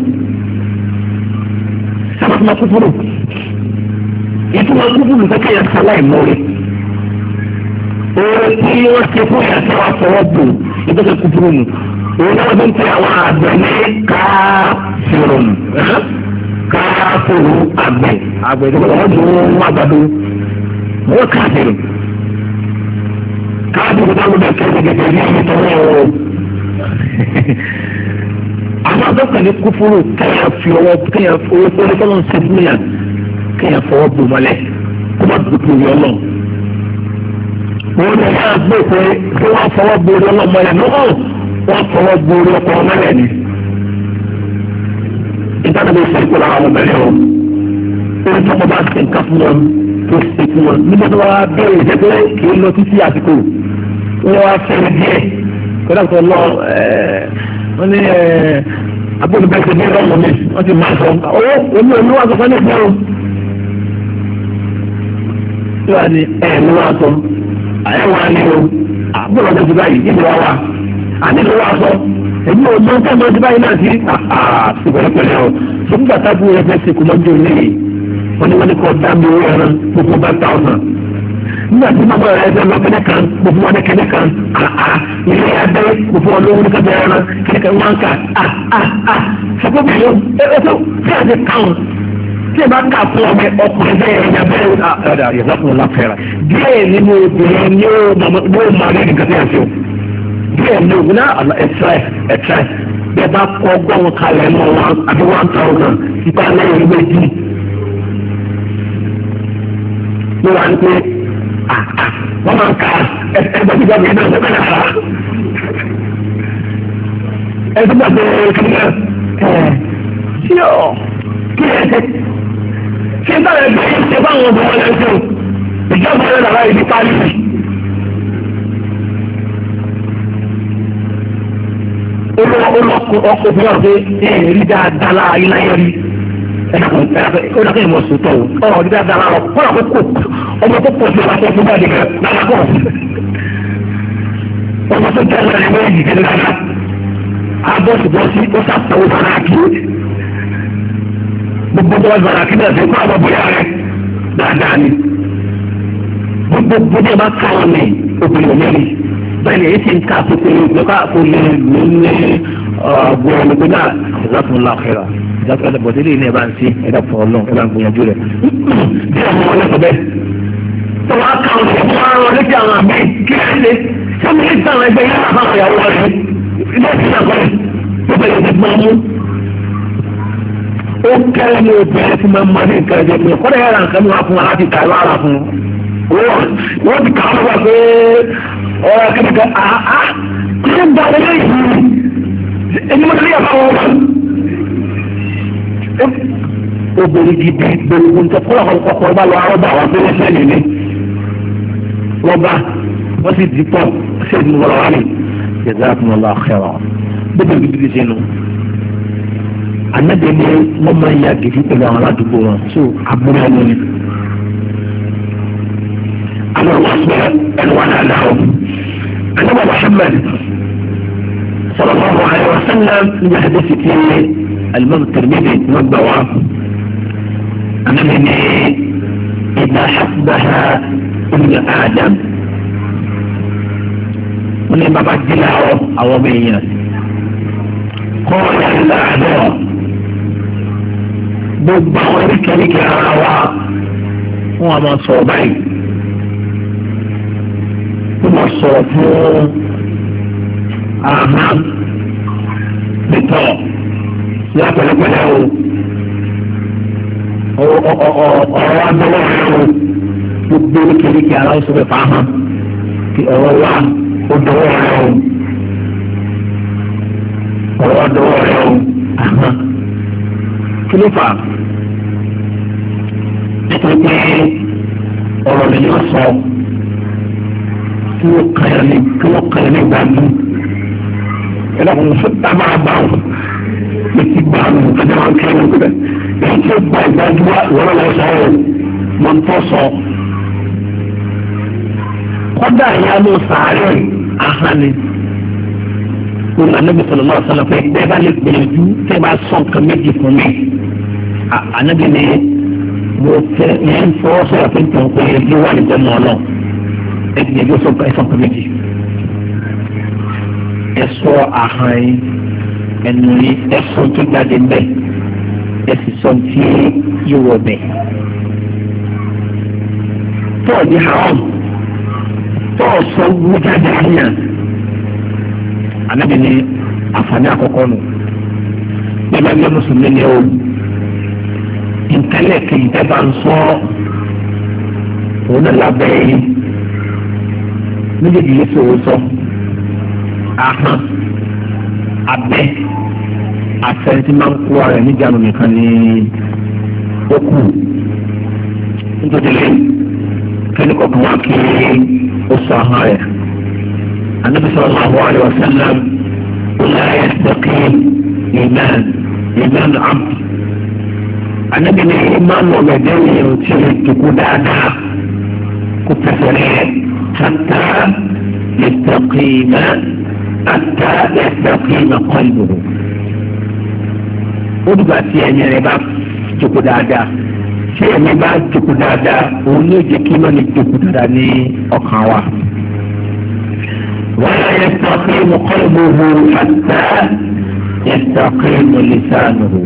سبق ما كفروا يتوى كفروا فكي يتخلى المولد ويقول يوسكفوا يسوى صوابه يبقى كفرون ولو بنت يوعد كافر كافر عبد عبد عبد هو كافر كافر بتعمل بكافر جديد يتوه أما ذلك الكفر كيف يوض كيف يقول فلان سبنيا كيف يوض ملك كما تقول يا الله وانا يا أبوك هو فوض يا الله ما ينوه وفوض يا الله ما يعني إذا أنا بيسيكو العالم اليوم وانت مباسك كفر tó ṣe fún wọn nígbà tó wá bẹ̀rẹ̀ ìjẹ́pẹ́ kì í lọ títí àsìkò wọ́n wá fẹ́rẹ̀ díẹ̀ kódà tó lọ wọ́n ní agbóhùnbẹ́sẹ̀ ní ọmọ mi wọ́n ti máa sọ owó omi omi wà sọ fún ẹgbẹ́ o. tí wàá ní ẹ̀ ló wá sọ àyẹ̀wò á ní o àbúrò ọjọ́ ti báyìí níbi wá wà àní ló wá sọ èmi ò mọ tẹ́lẹ̀ ọjọ́ báyìí náà sí àṣìbẹ̀rẹ̀ pẹ̀lẹ́ o ṣùgbọ́n gbàtà bú ẹgbẹ́ sí kò mọ́jú ní wọ́n ní wọ́n ní kọ́ dá mi owó ẹran gbogbo bá thousand nígbà tí màmá rẹ̀ ẹgbẹ́ lọ kẹ́lẹ́ kan gbogbo wọn kẹ́lẹ́ kan àà ilé abẹ́ gbogbo wọn lówó ní kábẹ́ ẹran kẹ́lẹ́ kan wọn kà à à à sọ́kọ́ bí yóò ẹ ẹ tó tí a ti kàn tí ẹ bá kà fún ọmọ ọkùnrin bẹ́ẹ̀ ẹ̀yà bẹ́ẹ̀ ọ̀dà ìyàtọ̀ láfẹ́ra díẹ̀ nínú obìnrin ní ó máa rí nǹkan tí a fi o díẹ̀ ní ògùn náà ẹ̀tíráì ẹ̀tíráì bẹ́ẹ̀ bá kọ́ ọgbọ́n kalẹ̀ mọ́ wọn àbí one thousand ipa lẹ́yìn méjì ló wà ní pé wọ́n máa ń ka ẹgbẹ́ tí gbàgbé náà lọ́gbẹ́ náà ẹgbẹ́ gbàgbé kí ẹ ṣí ọ kí ẹ ṣe ṣé báyọ̀ ẹgbẹ́ yìí ṣe báwọn ọmọ wọn lẹ́sẹ̀ ìjọba rẹ̀ làwọn ìdí pálí. olùkọ́ ọkọ̀ fún wa pé ẹ rí dáadáa láàyè láyé rí ó dàgbé ìmọ̀ sòtọ̀ o ọ̀rọ̀ dídá dára lọ kọ́ra kó kó ọmọ tó pọ̀ sí ọ̀pọ̀ fún bá dìgbà dára kọ́ ọmọ tó jẹ́ ọ̀rọ̀ ẹ̀mọ́ yìí kẹ́lẹ́ dára abọ́sibọ́sí ó sàtọ̀wọ́ bàrà kí gbogbo bọ́ bàrà kí náà fẹ́ kó àwọn bóyá rẹ̀ dáadáa ni gbogbo bóyá bá ká wọn ní obìnrin mẹ́rin bẹ́ẹ̀ ni èyí ti ń ká àpòpọ̀ ìgbẹ́ká àpò lè lò ní ọ̀gbọ̀n ọ̀gbọ̀n náà ìlàkùn láàkẹ́rà ìdájọ́ ẹ̀dá bọ̀dé lè ní ẹ̀bá ń sí ẹ̀dá fún ọlọ́run ẹ̀dá ń gbìyànjú rẹ̀. bí ọmọ wọn lẹ́kọ̀ọ́ bẹ́ẹ̀ tó wá ká ọ̀sẹ̀ fún ara létí àwọn àmì kí ẹ ṣe sọ́mi ní ìtàn ẹgbẹ́ yẹn àbá àwọn ìyàwó rẹ̀ ilé ìsìn àkọlẹ̀ tó bẹ̀rẹ̀ ti máa mú. ó kẹ́rẹ́ ní obìnrin tí máa ń máa ní nǹkan ẹ̀jẹ̀ mi kọ́dà yàrá nǹkan mi wá fún wa láti ta ìwà ara fún un. wọ́n ti kà á lọ́wọ́ pé ọ̀rọ̀ kẹ́kẹ́ àá ṣé ń da ọlẹ́ yìí ẹni mo ti rí àbáwọ̀ wọn obìnrin gidi gbogbo nǹkan kó àwọn ọkọ̀ ọba lọ arọ́bà àwọn abẹ́rẹ́ sẹ́yìn ní rọ́bà wọ́n sì dì pọ̀ ṣé ìdí wọ́n wá ní jazakumullahu khairan gbogbo gidi sínú. Ànábì ni wọ́n máa ń ya gidi pẹ̀lú àwọn aládùúgbò wọn tó abúlé ẹnu ni. àwọn ọmọ ọ̀sẹ̀ ẹnu wọn náà dáhùn. Ànábì Muhammad sallallahu alaihi wasallam ní àdéhùn ti الإمام الترمذي نبأ أن إذا حسبها ابن آدم ولما بدله أو بينه قال الأعداء ضد ذلك لك الرواء وما صوبي وما صوبه أعمام بطاق ya pẹ̀lẹ́pẹ̀lẹ́ o ọ̀rọ̀ adọwọ rẹ o gbogbo oríkèéríkèé ara oṣù mẹ́fà hàn kí ọ̀rọ̀ wa ó dọwọ rẹ o ọ̀rọ̀ adọwọ rẹ o àhàn kí ló fà nítorí pé ọ̀rọ̀ lè yọ sọ kí wọ́n kàn ní kí wọ́n kàn ní gbàgbé ẹ dàgbọ́n fún tábà bá wọn. Ìtì gba àwọn ọ̀kadà wọn kí wọn kúrẹ́. Èyí tó gba ìgbàdúrà ìwọ́n lọ sọ̀rọ̀ mọ̀ ń tọ́ sọ. Kọ́dà ìyá ló sàárẹ̀ àhánni. Olú Ànábì sallallahu alaihi wasallam pé bẹ́ẹ̀ bá lè gbìyànjú tẹ́ bá sọ nǹkan méjì fún mi. Ànábì ni mo fẹ́ ẹ̀ ń fọwọ́ sọ̀rọ̀ pé nǹkan pé ẹgbẹ́ wà níjẹ́ mọ́ náà. Ẹ gbìyànjú sọ nǹkan méjì. Ẹ sọ àhán yín. Ẹnu ní ẹ̀sùn tó jáde mbẹ ẹsì sọ tí yóò wọ bẹ tọ́ọ̀ di haram tọ́ọ̀ sọ wú jáde àyàn Ànábì ní àǹfààní àkọ́kọ́ nù bẹ́ẹ̀ bá mùsùlùmí ni o ìtẹ́lẹ̀ kìí tẹ́ bá ń sọ òun náà lábẹ́ yìí méjèèjì yìí sọ̀rọ̀ sọ ahọ́n abẹ́ àfẹnusí máa ń kó ara ẹ̀ níjànú nìkan ní ókú nítorí kẹ́ni kọ̀ọ̀kan wá kí ó sọ ahọ́n rẹ̀ Ànábì sallallahu alaihi wasallam la yastaqim iman iman abd Ànábì ní ìmánu ọ̀gẹ̀dẹ̀ yẹn ò tí ì dùkú dáadáa kó fẹsẹ̀ rẹ̀ hatta yastaqima hatta yastaqima qalbuhu ó dùgbà tí ẹ̀yìn rẹ̀ bá jókòó dáadáa tí ẹ̀mí bá jókòó dáadáa òun ní òjì kí mọ́ni jókòó dáadáa ní ọkàn wa. wala yastaqimu qalbuhu hatta yastaqimu lisanuhu.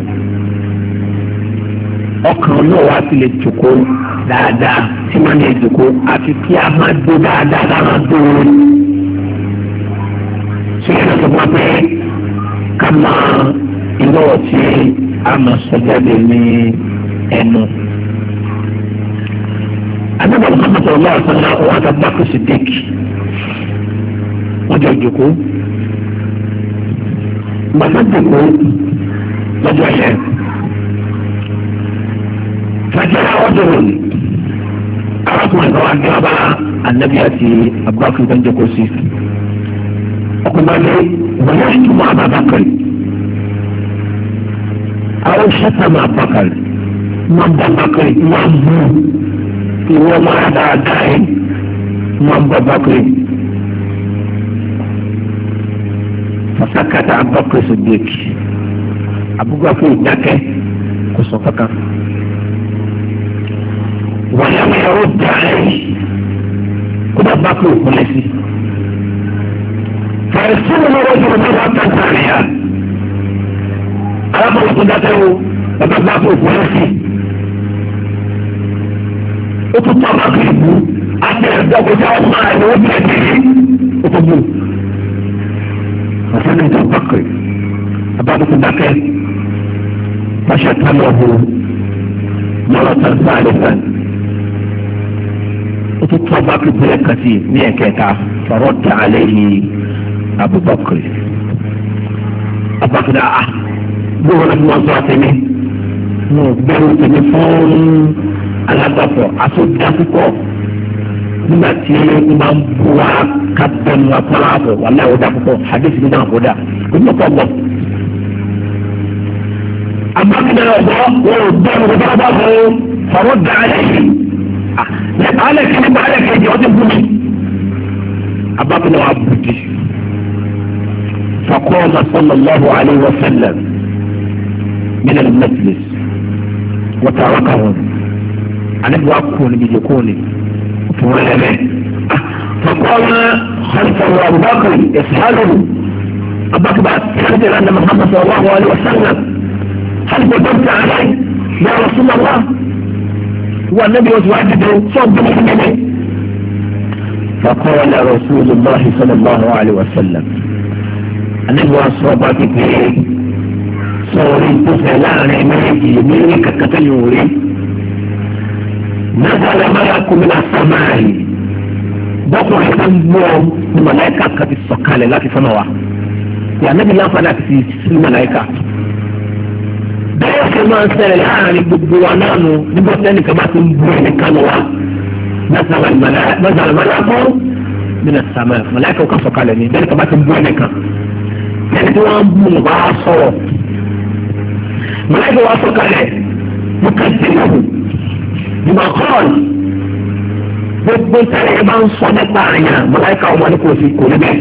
ọkàn náà wá sí lè jókòó dáadáa tí mọ́ni jókòó àti kí a máa dó dáadáa lára dóoró. ṣé ìyẹn tó wá pé ká máa ìlú ọtí a máa sọ jáde ní ẹnu. Àdébọ̀ Muhammad sallallahu alaihi wasallam wọ́n àti Abubakar Siddiq wọ́n jọ jòkó. Gbàgbọ́ jòkó lọ́jọ́ yẹn. Fàjẹ́ ọdún arákùnrin kan wá gbé ọba Ànábì àti Abubakar tó ń jòkó sí. Ọkùnrin ní wọ́n yá ìtumọ̀ Abubakar. Àwọn ṣẹ́tàmù Abubakar máa ń bá Abubakar máa ń bú. Ìwọ máa dáadáa yìí máa ń bọ̀ Bakri. Fasakata Abubakar Siddiq. Abubakar dákẹ́ kò sọ kankan. Wàyà mi yàrá dáa yìí kó bá Bakri kúnlẹ̀ sí. Fàìsìn mi lọ́wọ́ ìjọba tó bá tán sáré yá. Arábìnrin tó dákẹ́ wo bàbá Bakri kúnlẹ̀ sí. Ó tún tọ́ bàbá ìbú àti ẹ̀dọ́gbọ̀dá ọmọ ẹ̀ ló bí ẹ̀dẹ́ ó tó bú. Ọ̀sán ní ìjọba bàkìrì abáàdúgbò dákẹ́ bàṣẹ tánà ọ̀hún lọ́rọ̀ tán sáàlẹ̀ sàn. Ó tún tọ́ bàkìrì bẹ́ẹ̀ kàtì ní ẹ̀kẹta fọ̀rọ̀ tà alẹ́ yìí Abubakar. Abubakar àá gbówó náà bí wọ́n sọ àtẹ̀mí. Mo bẹ̀rù tẹ̀mí fún alágbàfọ̀ asọ́jà púpọ̀ nígbà tí ó máa ń bu wa ká bẹnu apọ́nlá àbọ̀ wà láì ọ̀dà púpọ̀ àdéhùn ní náà kó dà kó ní ọ̀pọ̀ gbọ̀. àmọ́kìnrin ọ̀gbọ́ wọn ò bẹ́ẹ̀ ní bá bá fún fọwọ́ da alẹ́ yìí alẹ́ kìíní bá alẹ́ kejì ọtí bú mi. abákùnrin wa bù di. فقام صلى الله عليه وسلم من المجلس وتركهم anabi wa kúrò níbi ìjókòó ni fún wọn lẹ́lẹ́. fakọ́lá khalifa abubakar ẹ̀sìhálù abakaba sẹ́ńtẹ̀ lánàá muhammad sallallahu alayhi wa sallam halifa dọ́kítà alẹ́ ya rasulallah wa nabi wa tuwa dìde sọ́ọ̀bù ní mímí. fakọ́lá rasulillah sallallahu alayhi wa sallam anabi wa sọ bá kékeré sọ̀rọ̀ ìtòsẹ̀ láàrin méjì méjì kàkàtà yóò rí. نزل ملك من السماء بقوا حسن بوم الملائكة كانت السكالة لا في سماوة يعني نبي الله فلا في الملائكة ده كمان سأل يعني بقوانانو نبغى تاني كمان تنبوين كانوا نزل الملائكة نزل الملك من السماء ملائكة وكسكالة يعني ده كمان تنبوين كان يعني توان بوم باصو ملائكة واسكالة مكتبه bima kọ́ọ̀lù gbogbo sáré ẹ máa ń sọ nípa àyàn mọ̀láìka ọmọ ní kò sí kò rí bẹ́ẹ̀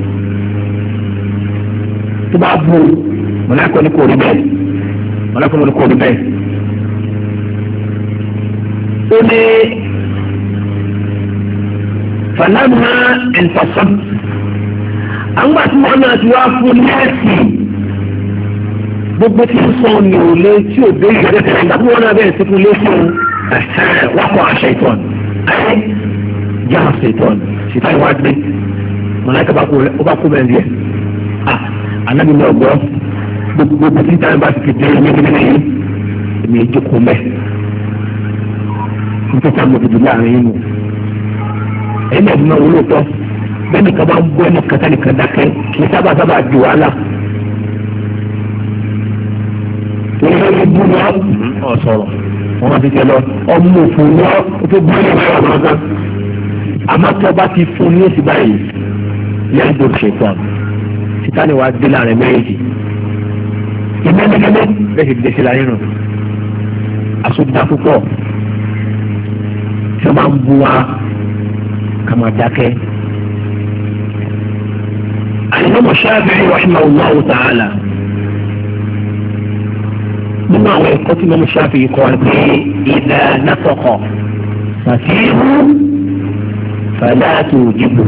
tó bá bú mọ̀láìka ní kò rí bẹ́ẹ̀ mọ̀láìka ní kò rí bẹ́ẹ̀. ó ní fanama ẹ̀ǹtọ̀sán àwọn àti wọn náà ti wá fún nẹ́ẹ̀sì gbogbo tí ń sọ ní òòlé tí ò dé ìgbẹ́dẹ́ tẹ̀lé ìgbà tí wọn náà bẹ̀rẹ̀ sí fún lé fún un. وقع الشيطان أي جاء الشيطان الشيطان واجبي ملاك بقول وبقول من ذي آه أنا من الله بقول تاني بس كتير من من هي من يجوكم به أنت تعمل في الدنيا عنيمه إنه من أولوته بني كمان بني كتاني كذاك كتابة تبع الجواله ويقول الدنيا أصلا wọn ti tẹ lọ ọmọ òfin lọ tó gbé ní ìwé ọmọ ọgá àmọ́ tó bá ti fún ní èsì báyìí lẹ́yìn tó ṣe tán sítánì wa dé láàrin méjì ìmẹ́lẹ́gẹ́lẹ́ bẹ́ẹ̀ ti dé sí láyé nù àsọdá púpọ̀ tí wọ́n máa ń bu wa ká máa dákẹ́. Al-Imam Shafi'i rahimahullahu ta'ala nínú nínú àwọn ẹ̀kọ́ tí mo ṣe àfihàn kọ́ ẹ pé ìdá nàtọ̀kọ̀ fàfihàn fàdáàtò òjìbò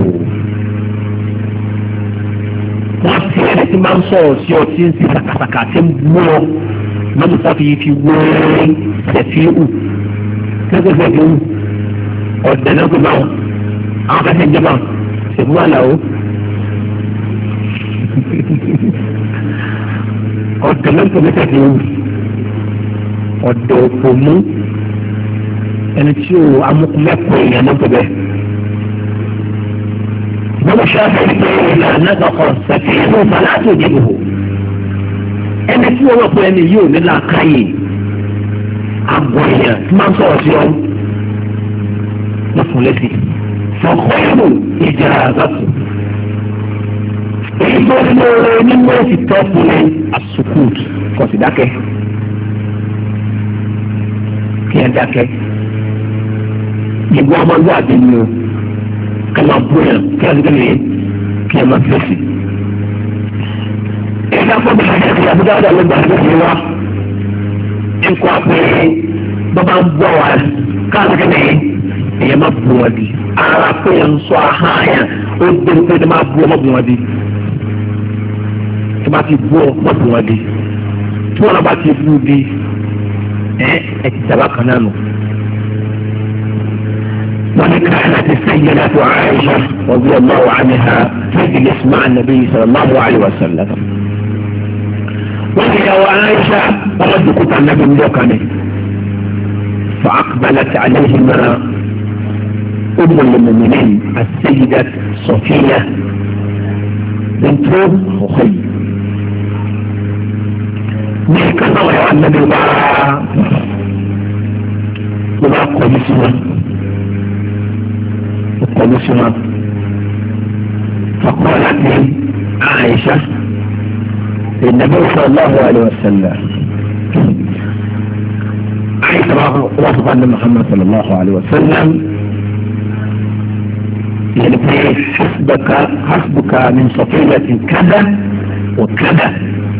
wọ́n ti ẹni tí máa ń sọ̀rọ̀ sí ọ tí ń ṣe sàkàsàkà tí ń mú ọ mọ́tò sáfì fi wọ́ọ́rẹ́ ṣẹ̀fíhù lẹ́gbẹ̀ẹ́ ṣẹ̀fíhù ọ̀dẹ̀ náà gbé báwọn àwọn kan ṣe ń jẹba ṣèlú àlàó ọ̀dẹ̀ náà gbé ṣẹ̀fíhù ọ̀dẹ̀ òpòmú ẹni tí ó amúkúmẹ́kọ̀ọ́ èèyàn náà gbé bẹ́ẹ̀. wọ́n ṣáàbẹ̀ pé ìlànà kọ̀ọ̀kan ṣẹ̀fíhù fàlàtò òjìbò ẹni tí wọ́n wọ̀ pé ẹni yóò ní làákàyè àgọ́ èèyàn tí máa ń sọ̀rọ̀ sí ọ wọ́n fún lẹ́sìn fọ̀kọ́yìnbó ìjà àgbàkù èyí tó ń lóore nínú èsì tọ́pù ní àsùkùt kọ̀sì dákẹ́ kí ẹ dákẹ́ ìgbọ́ ọmọlúwàbí ni o kí ẹ máa bú yàn kí ẹ dákẹ́ kí ẹ máa fèsì. ẹ̀ka pọ̀jù àti àbúdá ọ̀dà ló gbà lóde wa ẹ̀kọ́ àpẹẹrẹ bàbá ń bọ̀ wá káàkiri èèyàn máa bu wọn di ara pé ń sọ àhányà ó dé pé ẹ máa bu ọmọ bu wọn di ẹ bá ti bu ọmọ bu wọn di tí wọn bá ti bu di ẹ ẹ ti dàbà kan náà nù. wọn ní káyọ̀ ti sẹ́yìn láti Aisha radiyallahu anha tajlis ma'a an-nabi sallallahu alaihi wasallam. wọ́n ti yàwó Aisha wọ́n ti kúta nàbí ń bọ̀ kan ní. فأقبلت عليهما أم المؤمنين السيدة صفية بنت خخي ملك الله النبي بقى بقى قميصنا قميصنا فقالت لي عائشة النبي صلى الله عليه وسلم عائشة وصف أن محمد صلى الله عليه وسلم يعني حسبك حسبك من صفية كذا وكذا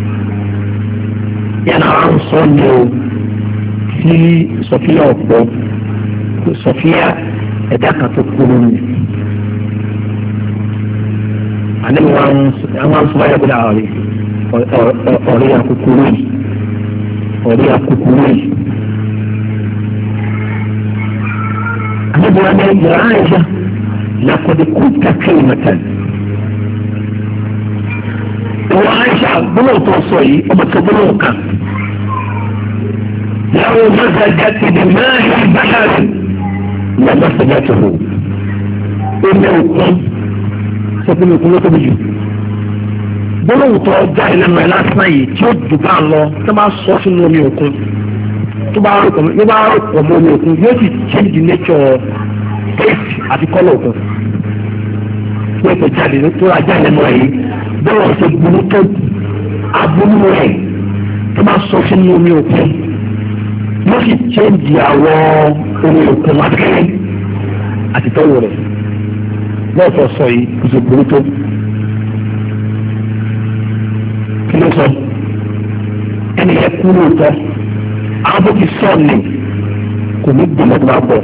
يعني عن صلوا في صفية وقبو صفية اداك تقولون أنا أنا صفية بلا عالي أريا كوكولي أريا كوكولي أنا يا عائشة لقد كنت كلمة وعائشة بلو توصي ومتبلوك لو مزجت بماء البحر لمسجته إنه كن سبيل يقول لك بجو بلو توجه لما لا سنعي تيود بان الله تبع الصوص النومي وكن tó bá rò pọ̀ bá rò pọ̀ mọ́ omi òkun yóò sì change the nature taste àti colour òkun wọ́n ètò jáde tó ra jáde mọ́ ẹ̀yìn bọ́ọ̀ ṣe burú tó aburú rẹ̀ tó bá sọ sínú omi òkun yóò sì change àwọ̀ omi òkun akẹ́rẹ́ àti tọ́wọ́ rẹ̀ bọ́ọ̀ tó sọ yìí kò sì burú tó kí ló sọ ẹni yẹn kú lóòótọ́ àwọn bó ti sọ ni kò ní gbọmọ tó bá bọ.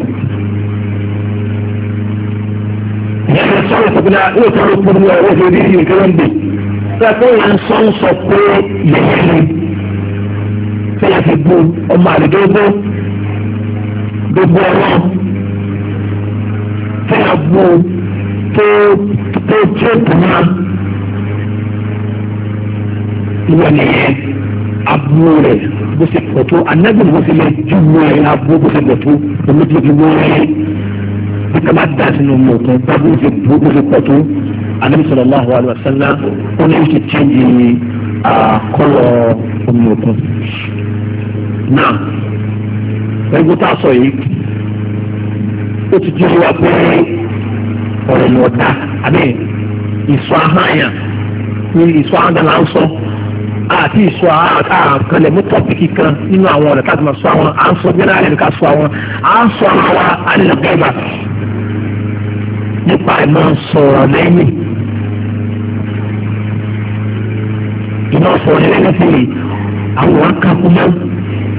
ìyá mi sọ̀rọ̀ sọ̀kúnlá yóò sọ̀rọ̀ fún mi ọ̀rọ̀ ìṣòro ìṣòro ìṣòro ń bì. sọ́kùn yà ń sọ ń sọ pé yẹ̀yẹ́ ni sẹ́yà fi bu ọmọ àdìdógbó gbogbo ọ̀rọ̀ sẹ́yà bu tó tó tó tùmọ̀ ìwọ nìyẹn aburú rẹ̀ bó ṣe pọ̀ tó anábìrì bó ṣe lè ju wọ́n ẹ̀ abó bó ṣe pọ̀ tó olójú ti wọ́n ẹ̀ bí ká bá dá sínú ọmọ ọ̀tún bá bó ṣe bó bó ṣe pọ̀ tó anábìrì sallallahu alaihi wasallam ó ní oṣù chẹ́ǹjì kọ́lọ̀ ọmọ ọ̀tún. náà ẹgbẹ́ tá a sọ yìí ó ti jẹ́ wá pé ọ̀rọ̀ ni ọ̀dà àbí ìsọ ahányà ní ìsọ ahányà là ń sọ àti ìsọ àkànlẹ̀ mú tọ́pìkì kan nínú àwọn ọ̀nà táàtì máa sọ àwọn à ń sọ jẹ́nà àlẹ́ ká sọ àwọn à ń sọ àwọn alẹ́gbẹ́gbà nípa ìmọ̀ sọ̀rọ̀ lẹ́yìn iná sọ̀rọ̀ lẹ́yìn sí àwọn akẹ́kọ̀ọ́ mọ́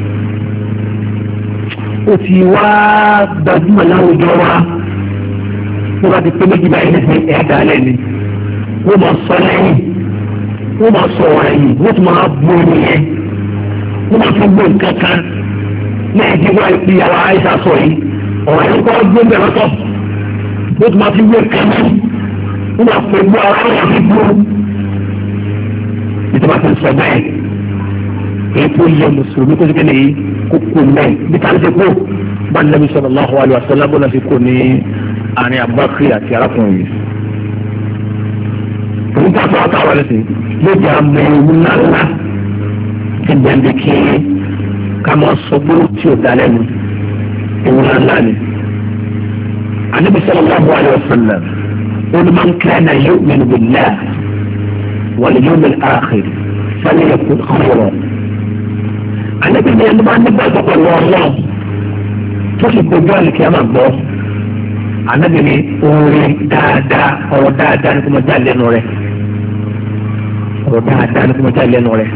ó ti wá gbajúmọ̀ láwùjọ wa tó bá ti pé méjì báyìí ní ẹ̀dá lẹ́ni wọ́n máa sọ lẹ́yìn wọ́n máa sọ ọ̀rọ̀ ẹ̀yìn wọ́n tún máa bu omi yẹn wọ́n máa tún gbé nǹkan kan lẹ́yìn tí wọ́n fi àwọn àìsàn sọ yìí ọ̀rọ̀ yẹn kọ́ gbé ń bẹ̀rẹ̀ tọ̀ wọ́n tún máa fi gbé nǹkan náà wọ́n máa pè gbọ́ ara wọn fi gbó ìjọba ti sọ bẹ́ẹ̀ èyí tó yẹ mùsùlùmí kó sókè ní kókó mẹ́ẹ̀ bí táwọn ti kó bá Nabi sallallahu alaihi wasallam bó náà ti kó ní àárín Abubakar àti arákùnrin yìí. òun tó àtàwọn táwọn ẹlẹ́sìn ló jẹ́ àmọ́ ewu ńláńlá ti gbẹ̀ǹdẹ̀ kí ká máa sọ gbóró tí ò dá lẹ́nu ewu ńláńlá ni. Ànábì sallallahu alaihi wasallam قل من كان يؤمن بالله واليوم الآخر فليكن خيرا. أنا بدي أن ما نبغى تقول الله تصل بذلك يا مبوا. أنا بدي أوري دادا أو دادا نكمل جالي نوره أو دادا نكمل جالي نوره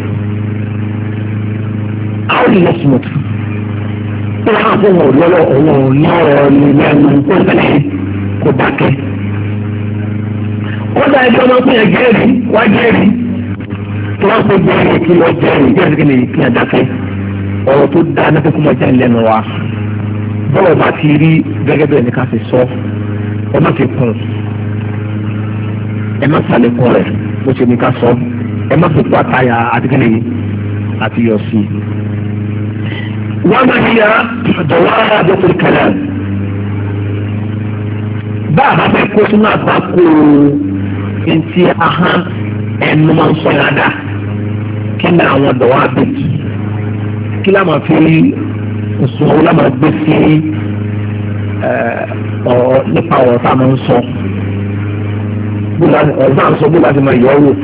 أو لنسمت. تلاحظ الله لو الله نور لمن كل بلد كباكي. kódà ẹjọ́ máa ń pè é jẹ́rìí wá jẹ́rìí tí wọ́n pè jẹ́rìí kí wọ́n jẹ́rìí jẹ́rìí kí ni kí wọ́n dákẹ́ ọ̀rọ̀ tó dá ní kókó máa jáde lẹ́nu wa bọ́ọ̀ bá ti rí gẹ́gẹ́ bẹ́ẹ̀ ni ká fi sọ ẹ má fi kún ẹ má sàlékún rẹ̀ bó ṣe ní ká sọ ẹ má fi kó àtàyà àti kí ni àti yọ sí. wọ́n máa ń yà dọ̀wọ́ àdókòrò kẹlẹ́ bá a bá fẹ́ kó sínú àgbákò ntí ahán ẹnu máa ń sọ dáadáa kí ni àwọn dọ̀wọ́ àbẹ̀tì kí lá máa fi òṣùwọ̀n wo lá máa gbé sí ọ̀rọ̀ nípa ọ̀rọ̀ tá a máa ń sọ ọ̀rọ̀ tá a ń sọ bó láti máa yọ ọ́ wò.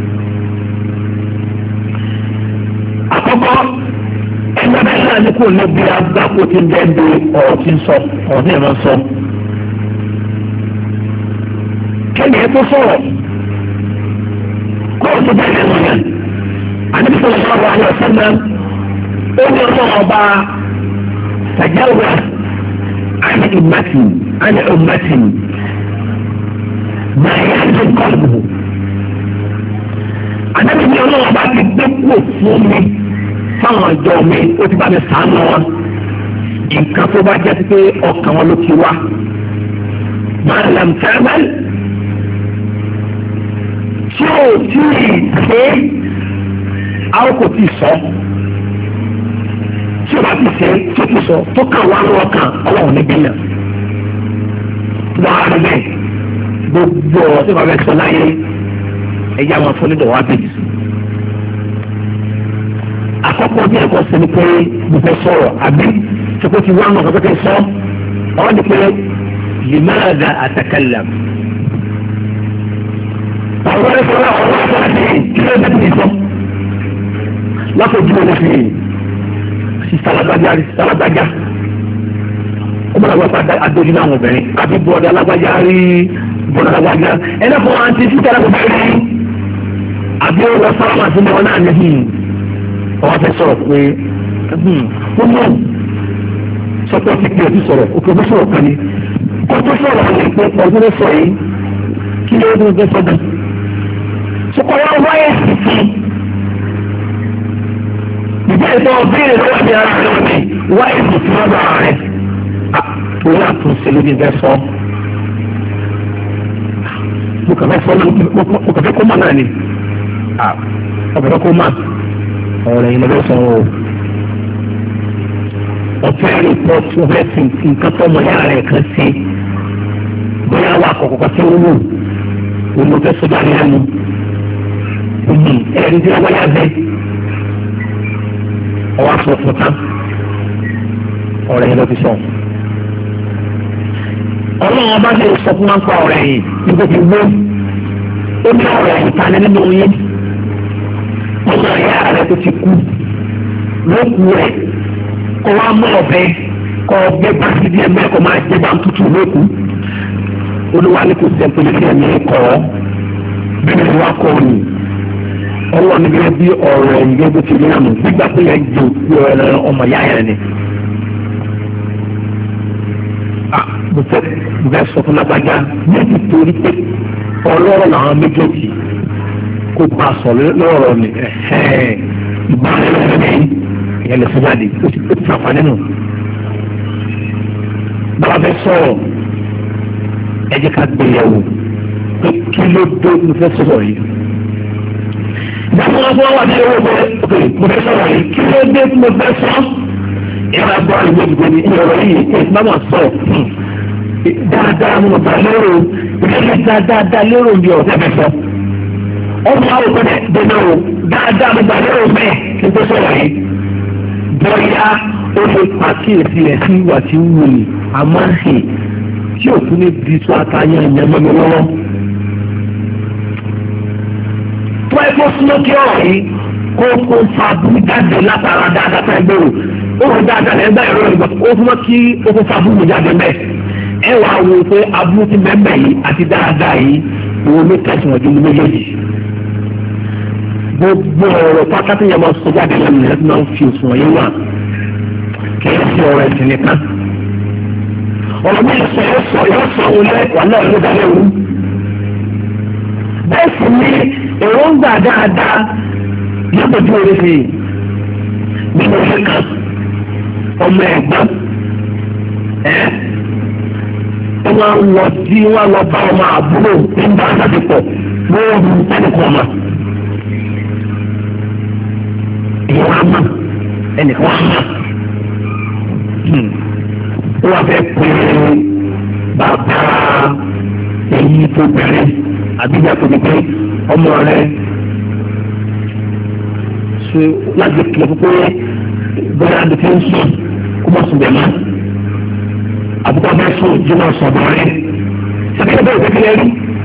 àkọ́kọ́ ẹgbẹ́ bẹ́ẹ̀ náà ní kò ní bí agbáko ti ń bẹ́ẹ̀ bí ọ̀rọ̀ tí ń sọ ọ̀rọ̀ tí ẹ̀ máa ń sọ. kẹ́ni ẹ tó sọ̀rọ̀ kọ́ ọ̀tún bẹ́ẹ̀ lẹ́nu yẹn àníbi sọ̀rọ̀ sọ̀rọ̀ àwọn ọ̀sán náà ó ní ọmọ ọba sàjáwá àni ìmátì àni ìmátì máa yá ní kọ́ọ̀bù àníbi ní ọmọ ọba ti gbé kúrò fún mi fáwọn ọjọ́ mi ó ti bá mi sàánú wọn nǹkan tó bá jẹ́ pé ọkàn wọn ló ti wá máa làm tẹ́lẹ̀ tí o tí ì ṣe àwọn kò tí ì sọ tí o bá ti ṣe tó ti sọ tó kàn wá lọ́wọ́ kan ọlọ́run níbí yàn wá rí bẹ́ẹ̀ gbogbo ọ̀rọ̀ tí o bá fẹ́ sọ láyé ẹ̀yà wọn fún nídọ̀ wá bèjì sí. àkọ́kọ́ bí ẹ̀kọ́ sí ni pé mo fẹ́ sọ̀rọ̀ àbí tí o ti wá ọ̀nà kan tó ti sọ ọ́ ni pé limaada atakallam. àwọn ẹ̀fọ́ náà wọ́n wá sọ́ra sí kí ló dé ti sọ. látọ̀jú wọn fi sista alágbájá sista alágbájá ó bọ̀dọ̀ wọ́pọ̀ adójú náà obìnrin àbí bọ̀dọ̀ alágbájá rí bọ̀dọ̀ alágbájá ẹ̀nà fún wa ti sista alágbájá rí àbí ó lọ sọ́ra máa ti mọ́ náà ní ọwọ́ fẹ́ sọ̀rọ̀ pé ó mọ̀ sọ́kọ́ ti pé òtún sọ̀rọ̀ òkè òtún sọ̀rọ̀ kan ni ọtún sọ̀rọ̀ ní pé ọdún ló sọ yìí kí ló dé ọdún sọ́dọ̀ sọ́kọ́ wá wáyé sí fún ìgbà ìtọ́ béèrè lọ́wọ́ ní ara rẹ̀ ní wáyé sí fún ọ̀dọ̀ rẹ̀ òun àtúnṣe ló ní bẹ́ẹ̀ sọ mo kàn fẹ́ sọ mo kàn fẹ́ kó mà náà ni ọ̀bẹ̀rẹ̀ kó mà ọ̀rẹ́ yìí lọ́wọ́ sọ ọ́ ọ̀fẹ́ rìpọ́tù ọ̀fẹ́ sí nǹkan tó mọ yàrá rẹ̀ kan sí bóyá wà kọ̀kọ̀kọ̀ tí ó wù òun ló fẹ́ sọ́jà ní ẹnu ẹ̀rí tí wọ́n yá bẹ́ẹ̀ ọwọ́ aṣọ fún tán ọ̀rẹ́ yìí ló fi sọ. ọlọ́run ọba ṣe sọ fún wọn pa ọ̀rẹ́ yìí nígbà tí wọ́n ó ní ọ̀rẹ́ yìí ta ni nínú yín ọmọ ìyá rẹ̀ tó ti kú ló kú rẹ̀ kọ́ wa mú ọ̀bẹ kọ́ ọgbẹ́ bá ti di ẹgbẹ́ kọ́ máa jẹ́ bá ń tutù lókun olúwa ní kò sẹ́ńpé lè fi ẹ̀mí kọ́ bí mi wá kọ́ ni ọlọ́run níbi bí ọ̀rọ̀ ẹ̀yìn bó ti rí àmì gbígbà pé yẹn jẹ òkú ọmọ ìyá yẹn ni mo fẹ́ mo fẹ́ sọ fún lágbájá méjì torí pé ọlọ́rọ̀ làwọn méjèèjì kó bá a sọ lọ́rọ̀ ni ìgbà rẹ̀ ní ìyẹn lè sọ jáde ó ti ó ti fàfà nínú. bàbá fẹ́ sọ̀rọ̀ ẹ jẹ́ ká gbé yẹ̀wò pé kí ló dé mo fẹ́ sọ̀rọ̀ yìí. ìgbà tí wọ́n fọwọ́ wà ní owó pé mo fẹ́ sọ̀rọ̀ yìí kí ló dé mo fẹ́ sọ. ìyára gbọ́ ìwé ìgbé ni ìyọ̀rọ̀ yìí ìgbà máa sọ dáadáa mo gbà lérò ìdílé dáadáa lérò bí ọ̀sẹ̀ fẹ́ sọ. ọmọ àwọn òkúta dènà o dáadáa mo gbà lérò bẹ́ẹ̀ kí n tó sọ̀rọ̀ yìí. bọ́yá ó lè pàkíyèsí ẹ̀ sí ìwà tí ń wù ní àmọ́ ṣe tí òfin ní bí tó àtàyàn ìyẹn mọ́ mi lọ́wọ́. tó ẹ kó súnmọ́ kí ọ̀rọ̀ yìí kó kó fa burú jáde látara dáadáa tá ẹ gbèrò ó rò dáadáa lẹ́yìn bá ìrọ̀rùn ìgbà ó súnmọ́ kí ó kó fa burú jáde mẹ́ ẹ wàá wò pé aburú ti mẹ́mẹ́ yìí àti dáadáa yìí òun ló tẹ̀sán ọdún ní méjèèjì. gbogbo ọ̀rọ̀ pátákó yẹn máa sọ jáde lẹ́nu ẹ̀ máa ń fi òṣùwọ̀n yín wà kì í ṣe ọ̀rọ̀ ẹ̀sìn nìkan. ọ̀rọ̀ mi sọ yóò sọ yóò sọ òun lẹ́ wà náà ló dalẹ̀ wù. bẹ́ẹ̀ sì ni èròǹgbà dáadáa yàtọ̀ tí o lè fi nínú ilé kan ọmọ ẹ̀gbọ́n ẹ̀ wọ́n lọ sí wọ́n lọ bá ọmọ àbúrò nígbà àdàdìpọ̀ lóòrùn ẹnìkan ọmọ. ìwọ àmà ẹnìkan àmà ó wà fẹ́ pé bàbá èyí tó bẹ̀rẹ̀ àbíjà tó ti pé ọmọ rẹ̀ ṣe láti kìlọ̀ fún pé bóyá àti fi ń sùn kó má sùn bẹ̀ mọ́ àbúkọ́ bẹ́ẹ̀ sùn jùlọ sọ̀dọ̀ rẹ̀ ṣẹ́kẹ́ bẹ́ẹ̀ ṣe kílẹ̀ rí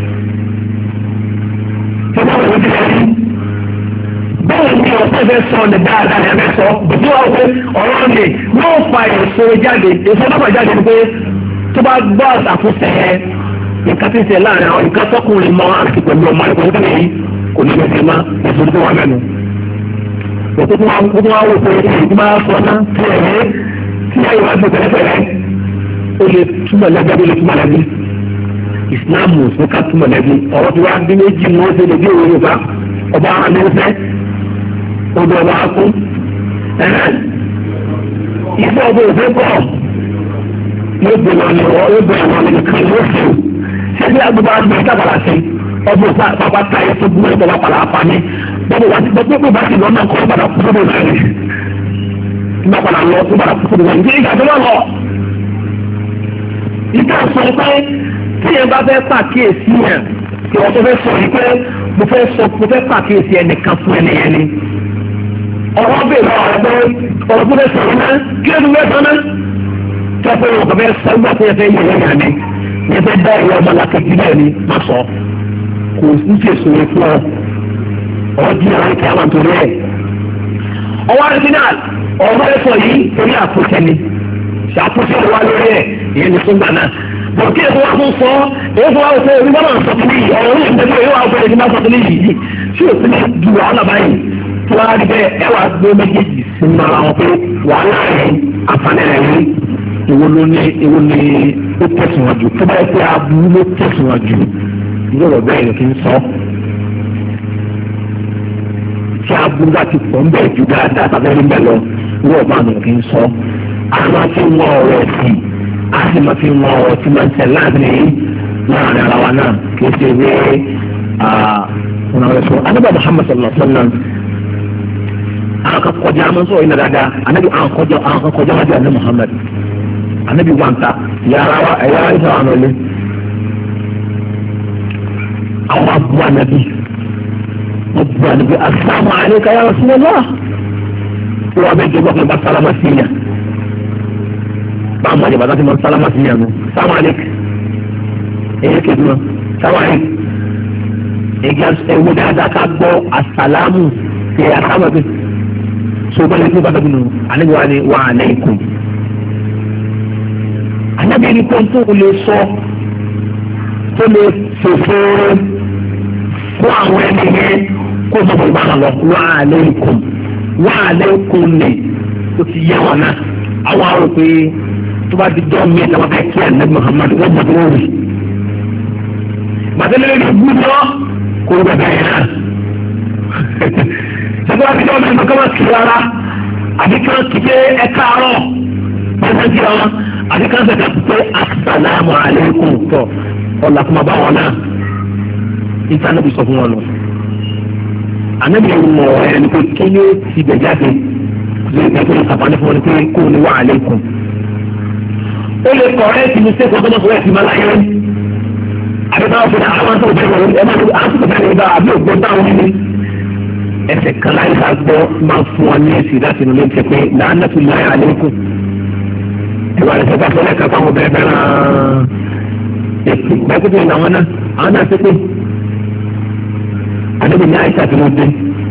ṣẹ́kẹ́ bẹ́ẹ̀ ṣe kílẹ̀ rí bẹ́ẹ̀ ni ọ̀pẹ́ fẹ́ sọ ọ̀nà dáadáa ni ẹ̀fẹ́ sọ bùtú wà pé ọ̀rọ̀ ni yóò fa èso jáde èso náà jáde ni pé tó bá gbọ́ àkúṣe nǹkan tí ń ṣe láàrin àwọn nǹkan tọkùnrin mọ́ àti pẹ̀lú ọmọ ẹ̀kọ́ nípa èyí kò ní lọ sí ma èso tó wà mẹ́nu. Òtún tó wá wò pé èyí máa sọ náà tí ẹ̀rẹ́ tí ayé wá gbé pẹ̀lẹ́pẹ̀lẹ́ ó lè túmọ̀ lẹ́gbẹ́ ó lè túmọ̀ lẹ́gbẹ́. Ìsìláàmù ló ká túmọ̀ lẹ́gbẹ́ ọ̀rọ̀ tí wàá dín méjì ní wọ́n ṣe lè dé òwe Yorùbá ọba àlẹ́fẹ́ odò ọba akún. Ìfẹ́ ọba òfin pọ̀ yóò gbé wọn ní ọ yóò gbé àwọn ọmọ nìkan yóò fò ṣẹ́ni agbègbè àgbẹ̀ ìtàkàrà sí ọdún pápá táyé tó gbúmọ̀ ìjọba padà apani bọ́bọ̀ wá sí gbogbo bá ti lọ́nà kọ́ padà kú sódò náà rẹ̀ nígbà padà lọ tó padà kú sódò náà ní ìgbà tó lọ. ìta sọ pé tí ẹ bá fẹ́ pàkíyèsí yẹn kí wọ́n tó fẹ́ sọ yìí pé mo fẹ́ sọ mo fẹ́ pàkíyèsí ẹnìkan fún ẹnìyẹn ni. ọ̀rọ̀ bèèrè ọ̀rọ̀ pé ọ̀rọ̀ tó fẹ́ sọ̀rọ̀ náà kí ló ń fẹ́ sọ náà tọ́pẹ́ wọn kò fẹ́ sọ́gbà tó yẹ fẹ́ yẹ yẹn yẹn ni yẹ fẹ́ dá ìwọ ọmọ làkejì náà ni má sọ kò ní ṣe sòrò fún ọ ọdún àwọn ìkẹ́ àwọn torí ẹ̀. ọwọ́ original ọ̀rọ̀ ẹ̀fọ́ yìí torí àpòtẹ́ ni ṣàpòtẹ́ wa lórí ẹ̀ ìyẹn ní fún gbàná. bọ̀ kí èso wa tún sọ èso wa wò pé orí bá máa sọ fún mi ọ̀rọ̀ orí ìgbẹ́jọ́ yóò wá pé ẹni bá sọ fún mi yìí tí o sì ní ju wàhálà báyìí tó wá rí bẹ́ẹ̀ ẹ wàá gbé méjèèjì sínú ara wọn pé wàhálà rẹ̀ àǹfààní rẹ̀ rí èwo ló ní èwo ní ó tẹ̀síwájú tó bá yẹ pé aburú ló tẹ̀síwájú ìlú ọ̀rọ̀ bẹ́ẹ̀ ló fi ń sọ. tí aburú bá ti pọ̀ ń bẹ̀ ju dáadáa tàbí ẹni bẹ́ẹ̀ lọ ìlú ọ̀bá ló fi ń sọ. a máa fi wọ́n ọ̀rọ̀ ẹ̀sìn a sì máa fi wọ́n ọ̀rọ̀ tí máa ń tẹ̀ láàrin láàrin ara wa náà kì í ṣe wé ọ̀nà rẹ̀ sọ. anábà Muhammad sallallahu alaihi wa sallam àwọn kan kọjá àmọ́ sọ̀rọ̀ iná dáadáa anábì àwọn kọjá àwọn kan kọjá wájú àná Muhammad anabi wanta yàrá wa ẹ̀yà ẹ̀sẹ̀ wà lọ́lẹ̀ àwọn abu anabi abu anabi asalaamu aleyka ya Rasulullah wọ́n bẹ jẹ́ bọ́kùnrin bá sálámà sí yàn báwọn ọmọdé bàtà ti mọ sálámà sí yàn nù sálámù aleyka ẹ̀yẹ kejì mọ sálámù aleyka ẹ̀gá ẹ̀wọ́ dáadáa ká gbọ́ asàlámù ẹ̀yà sálámù aleyka sọgbọ́n ẹ̀kú bàtà bínú anabi wa ni wa aleikum. Ànábì ní kó tó lè sọ tó lè fòfò fún àwọn ẹni yẹn kó sọ fún ìbára lọ wa aleikum wa aleikum ni ó ti yẹ wọn náà àwọn àrò pé tó bá di jọ́ mi ìjọba fẹ́ kí ànábì Muhammad wọ́n mọ̀ tó wọ́n rí. bàtẹ́lẹ̀ rí gbúdọ̀ kó gbàgbà yẹn náà. sọ́kọ́ àti jọ́ mi ìjọba kọ́ máa kí rárá àbí kí wọ́n kí pé ẹ káàárọ̀ pẹ̀lú kí wọn àbí kí wọ́n sọ̀tẹ̀ pé assalamu alaikum tọ̀ ọ̀là kó máa bá wọn náà. ìta náà bí sọ fún wọn lọ. ànábì mọ̀ ẹ̀ ní pé kí yóò ti bẹ̀ jáde lẹ́yìn ìsàpàdé fún wọn pé kó ní wà alaykum. ó lè kọ̀ ẹ́ ti ní sẹ́kọ̀ọ́ tó mọ̀sọ̀rọ̀ ẹ̀sìn máa láyé. àbíkáwọ́ fún àwọn tó bẹ̀rẹ̀ wọn ẹ̀ máa tó àwọn tó bẹ̀rẹ̀ wọn àbí ògbó táwọn ní. ẹsẹ̀ kan láyé ká gbọ́ máa fún wọn ní èsì láti nù lóun ti pé la'natullahi alaykum. ìwà ẹ̀sẹ̀ ká fọlẹ́ ká fáwọn bẹ̀rẹ̀ bẹ̀rẹ̀ èsì bẹ́ẹ̀ àwọn náà àwọn náà ti pé àdébì ní àìsàn tí wọ́n dé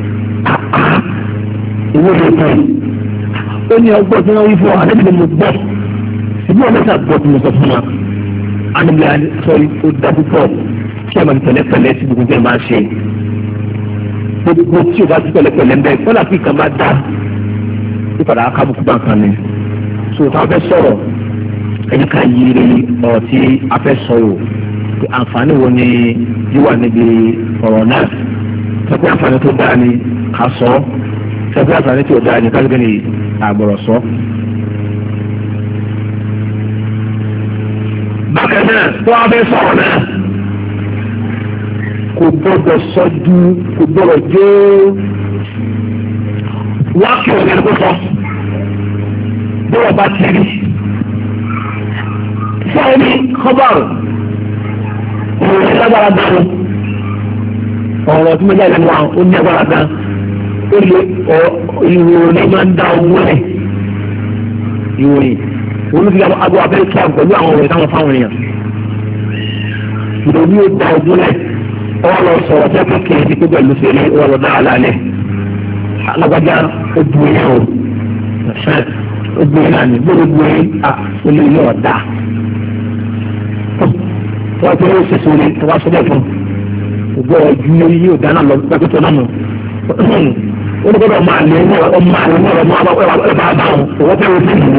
ìwé ìtàn ó ní ọgbọ́n tí wọ́n wí fún ọ àdébìlẹ mo gbọ́ ìbí wọn mẹ́ta gbọ́ tí mo sọ fún wa àdébìlẹ sọrí ó dájú pọ̀ kí ẹ máa tẹ́lẹ̀ pẹ̀lẹ́ sí gbogbo tí ẹ máa ṣe gbogbo tí o bá ti pẹ̀lẹ́ pẹ̀lẹ́ mbẹ kọlá kí kan bá dá ìpadà akábùkù bá kan ni so tá a fẹ́ sọ̀rọ̀ ẹni ká yiri ọ̀rọ̀ tí a fẹ́ sọ̀rọ̀ pé àǹfààní wo ni yíwà níbi ọ̀rọ̀ náà sọ pé àǹfààní tó dáa ni ká sọ ọ́ sẹ́fẹ́ àtàlẹ́ tí o dáa ní kálíkẹ́ ní àgbọ̀rọ̀ sọ. bákan náà tó a fẹ́ sọ̀rọ̀ náà kò gbọ́dọ̀ sọ́jú kò gbọ́dọ̀ jó wákì ọ̀gá ẹni kó sọ bí wọ́n bá tẹ̀lé. sọ́ọ̀ ní kọ́bọ̀rù òun ní lágbára dáná ọ̀rọ̀ tí mo jáde wá ó ní agbára dáná. ó lè ọ ìròyìn máa ń dá owó rẹ̀ ìròyìn olùdíje agbó abẹ́rẹ́ kí a pẹ̀lú àwọn ọ̀rẹ́ táwọn fáwọn èèyàn ìròyìn yóò dá owó rẹ̀ ọwọ́ lọ sọ̀rọ̀ tí a kò kéré sí pẹ̀lú ìlú fèrè ọwọ́ lọ dá àlàálẹ̀ alágbájá ó bu yẹn o ó bu yẹn náà ní bóyá bu yẹn a olè yóò dá tó wá pé ó ṣe sórí tó wá sọ́dọ̀ fún ògbó ọdún yóò dáná lọ pẹ́kútọ́ náà nù wọ́n gbọ́dọ̀ máa lé ní ọmọ àwọn ọmọ ọmọ ọmọ ẹ̀bá bá wọn owó tẹ́wọ́ sí ìlú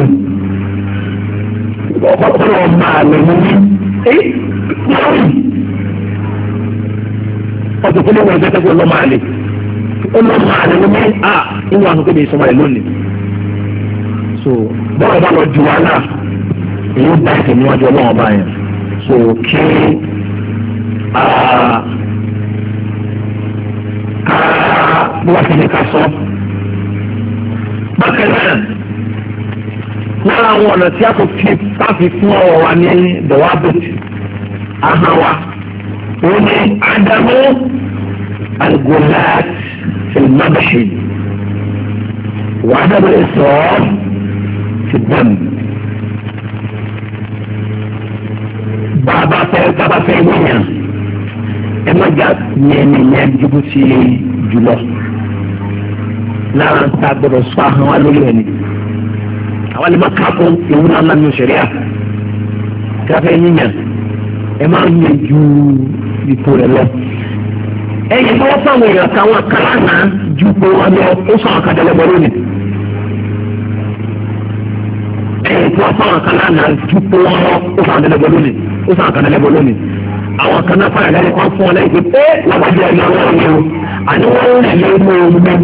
ọgbọ́dọ̀ máa lé ní ẹ́ ọ̀sẹ̀ tó lé wọn ẹgbẹ́ tẹ́gbẹ́ ọlọ́ máa lé ọlọ́ máa lé ní à inú àwọn kébè ìsọmọ ẹ̀ lónìí so bọ́ọ̀ bá lọ ju wa náà èyí ó bá ẹ̀sẹ̀ níwájú ọlọ́wọ́n bá yẹn so kí bó wá sí ní ká sọ. bákan náà lára àwọn ọ̀nà tí a kò fi káfí fún ọ̀rọ̀ wa ní dọ̀wábẹ̀tì ahọ́n wa òun ni ádámù algolat fìlmábàṣì wàhádàbọ̀ ìsọ̀ fìdám. bàbá fẹ́ bàbá fẹ́ wọ̀nyàn ẹ má jà yẹn ní yẹn dúró sí jùlọ lára ń ta gbọ́dọ̀ sọ ahọ́n wa lórí ẹni àwọn lè má ká fún ìwú náà nínú ṣẹ̀ríà káfẹ́ yíyan ẹ máa ń yẹ ju ipò rẹ lọ. ẹ̀yin tó wọ́n fáwọn èèyàn káwọn kálánà ju pé wọ́n lọ ó sọ àwọn kàdálẹ́bọ̀ lónìí. ẹ̀yin tó wọ́n fáwọn kálánà ju pé wọ́n lọ ó sọ àwọn kàdálẹ́bọ̀ lónìí ó sọ àwọn kàdálẹ́bọ̀ lónìí. àwọn kan náà fáwọn ẹ̀dá kan fún ọ lẹ́yìn pé ẹ́ lágbàdo ẹ̀ lọ́wọ́ ẹ̀ o àní wọ́n ń rìn lé mọ́ omi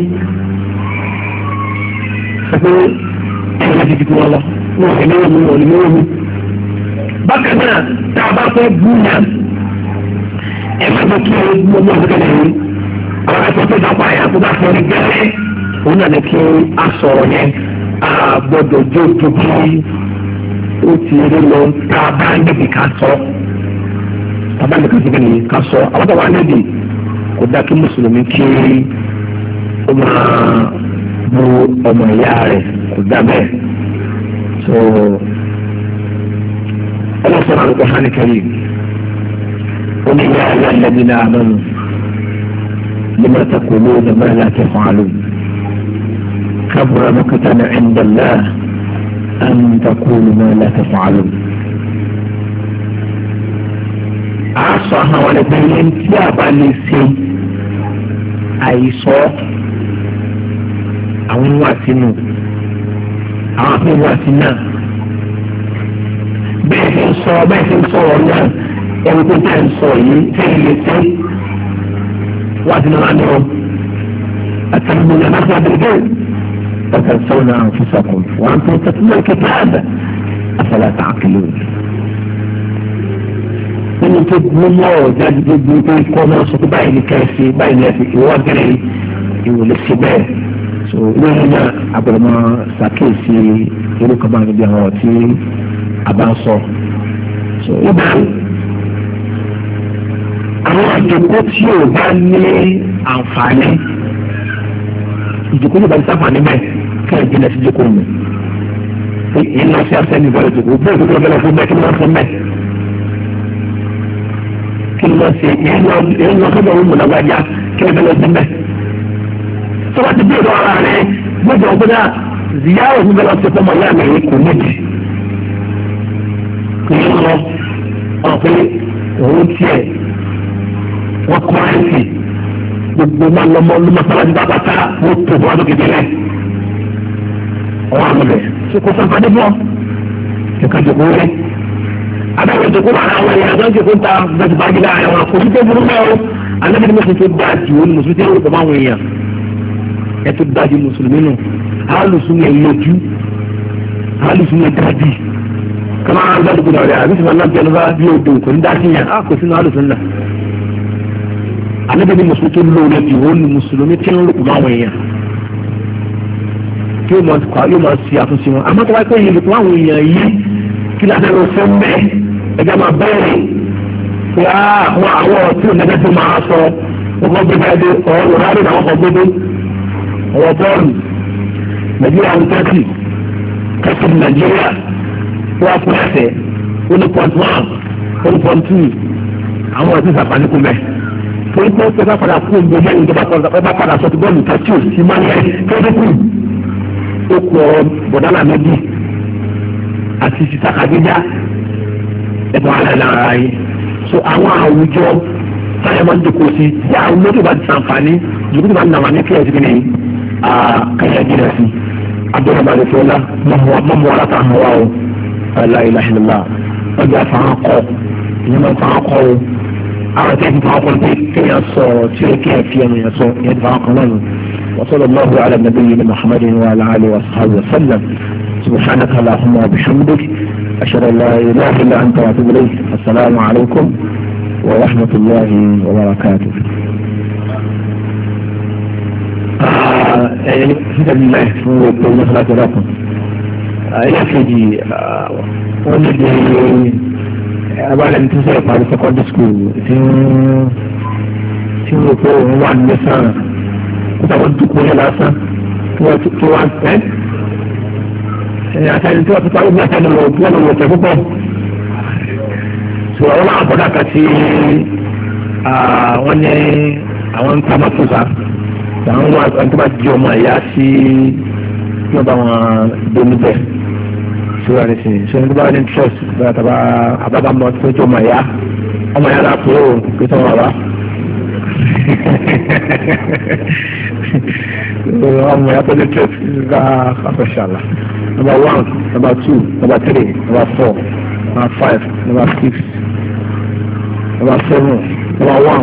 pé ẹ̀yà ti fi wọn lọ wọn ò ní omi wọn ò ní omi. bákan náà tá a bá fẹ́ bú yàn ẹ má jẹ́ kí ẹ gbọ́ ọmọ ọ̀sẹ̀ kẹ́lẹ́ rí àwọn ẹ̀sọ́ tó dápọ̀ àyà tó bá fọ́ ní gẹ́lẹ́ òun náà ní kí a sọ̀rọ̀ yẹn a gbọ́dọ̀ jó tóbi ó ti rí lọ tá a bá níbi ká sọ tá a bá níbi ká sọ àwọn tó wà níbi kò dá kí mùsùlùmí kí ó máa bu ọmọ ìyá rẹ̀ kò dá bẹ́ẹ̀ so ọlọ́sọ̀rọ̀ àlùkò hàn kẹ́rì ó ní ìyá ìyá ìlẹ́bí náà mọ́nu lima taquluna ma la taf'alun kabura maqtan 'inda Allah an taqulu ma la taf'alun. a sọ àwọn ẹgbẹ́ yẹn tí a bá lè ṣe àìsọ àwọn ìwà sínú àwọn àfihàn ìwà sí náà ń sọ bẹ́ẹ̀ ti ń sọ̀rọ̀ náà ẹni tó tẹ̀ ń sọ yìí tí ń lè ṣe wá sí náà ní ọ àtàlùmọ̀ náà láti àdéhùn ọ̀tẹ̀ sọ̀rọ̀ náà fi sọ̀kùn wọn tó tẹ̀sí náà kẹta àdá afẹ́lẹ́ àtàkìlú. nínú tó mú mọ́ ọ̀ jáde tó gbé pé kọ́ náà sọ pé báyìí ní kẹ́sì báyìí ní ẹ̀sìn ìwọ́ gẹ́rẹ́ ìwòlẹ̀ sí bẹ́ẹ̀. so lóyún náà agbọ̀dọ̀mọ́ ṣàkíyèsí orúkọ bá níbi àwọn ọ̀tí àbá ń sọ. so ibà àwọn àjòkó tí ò bá ní àǹfààní ìjòkó tí ò bá ní sáfàní bẹ́ẹ̀ kẹ́ẹ̀ jìnnà sí ìjòkó mi. èyí náà ṣe àṣẹ ní ìbọ̀lẹ̀ ìjòkó bẹ́ẹ̀ tó tó bẹ́ẹ̀ fún bẹ́ẹ̀ kí ló ń fún bẹ́ẹ̀. kí ló ń ṣe èyí lọ sọ́dọ̀ òun mọ̀lágbájá kí ló bẹ́ẹ̀ fún bẹ́ẹ̀. sọ́wọ́n ti bí ìlú ara rẹ̀ gbọ́dọ̀ ọ̀gbọ́dọ̀ ziyara òun bẹ́ẹ̀ lọ sí fọmọ ìyá mi kò níbi. kò ní lọ ọ̀pẹ òun tiẹ̀ wọ́n kọ́ ẹ̀sìn gbogbo máa lọ mọ́ ló mọ́sálásí bá bàtà wọ́n tó bọ́ ọdún kékeré ọwọ́ àmọ́ bẹ̀ ṣe kò sàǹfààní bọ́ kíkà jòkó rẹ̀ adáwọ̀ jòkó wà láwọn ẹ̀yà tó ń jòkó ta bẹ́ẹ̀ bá gíga ara wọn kò sí tó burú mẹ́rin anábìrin mùsùlùmí tó dáa jù ó ní mùsùlùmí tó ń rò pọ̀ máwọn èèyàn ẹ̀ tó dáa jù mùsùlùmí nù alùsùn ẹ̀ lójú alùsùn ẹ̀ dábì kama an gbàdúgbò náà rẹ̀ àbí sọ̀rọ̀ náà jẹ́ bá bí odò kò ní dá sí yẹn á kò sínú alùsùn náà anabi ni mùsùlùmí tó lò lẹ́bi òun ni mùsùlùmí tí ń lùkùn àwọn èèyàn tí yóò máa kọ́ yóò máa ṣe àtúnṣe wọn àmọ́ tó wáyé pé èèyàn lùkùn àwọn èèyàn yìí kí lásán ló fẹ́ mẹ́ ẹja máa bẹ́ẹ̀rẹ̀ pé àwọn àwọn tí ò nẹ́gẹ́ tó máa sọ wọ́n kọ́ gbé jáde ọ̀rọ̀ lọ́rọ́ àwọn kan gbé dé ọ̀rọ̀ bọ́ọ̀lù nàìjíríà ń tẹ́sì kẹ́sì nàìjíríà wọ́n á fún ẹsẹ̀ ó ní pọ́ǹtì one ó ní pọ́ǹtì two àwọn ọ̀sìn sàpàníkù mẹ́ torí pé ó bá padà kú omi lẹ́yìn tó bá padà sọ ti bọ́ọ̀lù tó tí ò sí máa ń yẹ kéde kù ó kọ bọ̀dálà méjì àti sísàkàdéjà ẹ̀bùn alẹ́ lára yìí so àwọn àwùjọ táyà máa ń dòkó sí tí àwọn mọ́tò bá ti sàǹfààní jùlọ tó bá ń nà wà ní kílẹ̀ sí kìnìún káyà jìnnà sí abdul bàlẹ̀ fọlá mọ́mú aláta àwọn wa o aláìláhìlélá ọjà àfahàn kọ ìyẹn máa ń fahàn kọ o àwọn tí a ti fọwọ́ pé kéèyàn sọ̀rọ̀ tí ó kéèyàn fi ẹnu yẹn sọ yẹn ti fọwọ́ kan lọ́nu وصلى الله على نبينا محمد وعلى اله وصحبه وسلم سبحانك اللهم وبحمدك اشهد ان لا اله الا انت واتوب اليك السلام عليكم ورحمه الله وبركاته. في سبيل الله في مثلا لكم الى كيجي ولدي abala ní tó sọ̀rọ̀ parí secondary school tí ń tí ń rò pé òun wà ní sàn kó sábà dúpọ̀ yẹn lásán tí wọ́n tó wá ẹ́ ẹ̀ àtàlẹ́ tí wọ́n ti parí ní àtàlẹ́ lọ tí wọ́n lọ wọ̀tẹ̀ púpọ̀ ṣùgbọ́n wọ́n máa bọ́dà kà sí wọ́n ní àwọn ń ta mọ́tò sá àwọn wọn tó bá di ọmọ ẹ̀yà sí wọ́n bá wọn domi bẹ́ẹ̀ sura ni sin so nígbà wà ní trust bẹ́ẹ̀ tàbá àbábá mọ́ tó tó ọmọ ẹ̀yà ọmọ ẹ̀yà náà kúrò kí tó wà wá ọmọ ẹ̀yà tó ní trust bá afẹ́ṣàlá number one number two number three number four number five number six number seven number one.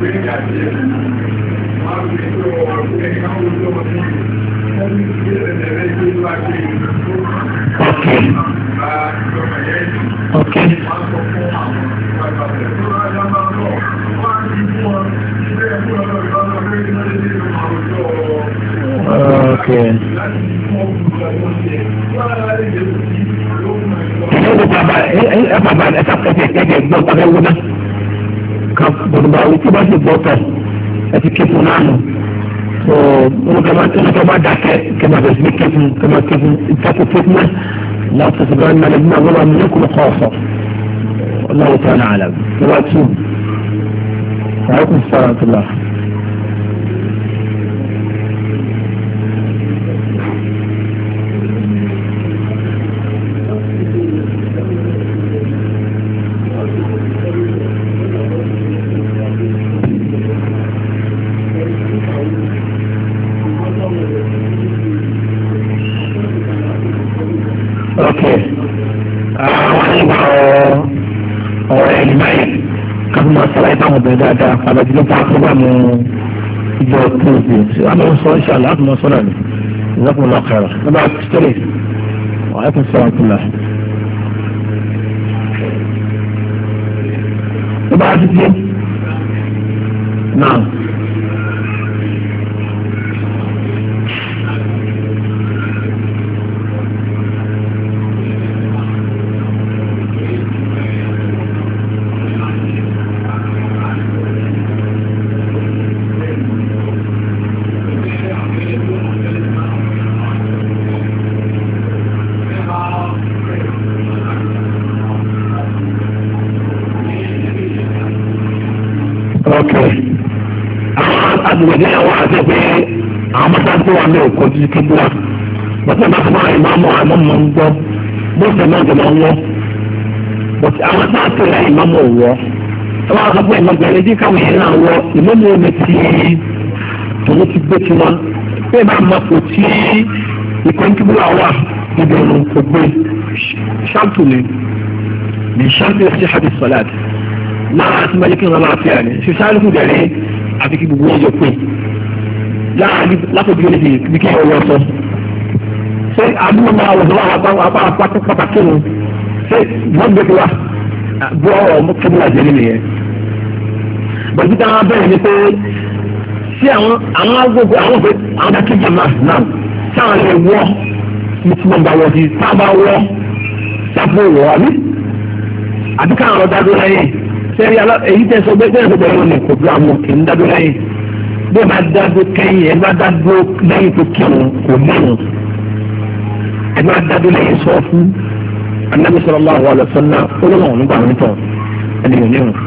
Okay. Okay. Okay. Ini bàbá ẹ bàbá ẹ ká pẹ̀lú ẹgbẹ́ gbọ́ pẹ̀lú ẹwọ́n náà ká bọ̀dọ̀bà wí tí wọ́n ti gbọ́ tọ̀ ẹ ti kéfù náà nù. So wọn kà máa tẹ̀lé kà máa dàkẹ́ kà máa bẹ̀rẹ̀ sí kéfù kà máa kéfù ìtàkù kéfù náà láti sọ̀rọ̀ ẹ̀ nàlẹ́ náà wọ́n wà ní ẹ̀kọ́ kọ́ ọ̀sọ̀ ọlọ́wọ́ tó àná àlẹ́ wọ́n tù wàhálà sọ̀rọ̀ àtúlá. dáadáa àbẹ̀tí ló pa fúgbàmù ìjọ tóòsì àmọ́ sọ ìṣàlá àtúmọ̀ sọ́nà ni ìzọ́kùnrin náà kẹrọ nígbà tẹ́lẹ̀ wàhálà sọ̀rọ̀ kùlà. nígbà títí náà. agbègbè àwọn àti pé àwọn mọ́tàkì wà ní òkò títí kíkúrà bọ́tà bá fún àwọn ìmáàmù àwọn ọmọ ń gbọ́ bọ́tà náà jẹ́ máa ń wọ́ bọ́tà àwọn tá a tẹ̀lé ìmáàmù wọ́ ẹ wá sọ pé ìmáàmù ẹ̀rẹ́dí káwọn yẹn náà wọ́ ìmáàmù omi ti tòun ti gbé tiwọn pé bá máa kò tí ìkọ́ kíkúrà wà níbi ọ̀nà kò gbé ṣáàtù ni ní ṣáàtù sí hadith salat náà ti máa yẹ kí wọn máa fi àná ṣe ṣáàtù dẹ̀rẹ́ àti kí gbogbo ọjọ́ pé láàrin látọ̀jú ní ibi kí ọwọ́ sọ ṣé àbúrò máa wọ̀ sọ́wọ́ apá apá pàtàkì nù ṣé wọ́n gbé wa bọ́ ọmọ kẹ́bílà jẹ́ nínú yẹn. bọ̀dé táwọn bẹ̀rẹ̀ ni pé ṣé àwọn àwọn agbègbè àwọn pé àwọn akéjà máa náà táwọn lè wọ́ ní tí wọ́n bá wọ́ sí tábà wọ́ sáfù wọ́ àbí àbí káwọn ọ̀dà dúró lẹ́yìn sẹ́rí èyí tẹ́ sọ pé bẹ́ẹ̀ sọ́kọ̀ ẹ̀rọ ní kòtò àwọn kì í dádó lẹ́yìn bẹ́ẹ̀ bá dádó kẹ́yìn ẹ̀ bá dádó lẹ́yìn tó kírun kò mẹ́rùn ẹ̀ bá dádó lẹ́yìn sọ fún Ànábì sallallahu alaihi wasallam olóòwò nígbà wọn tọ̀ ẹni yóò mẹ́rùn.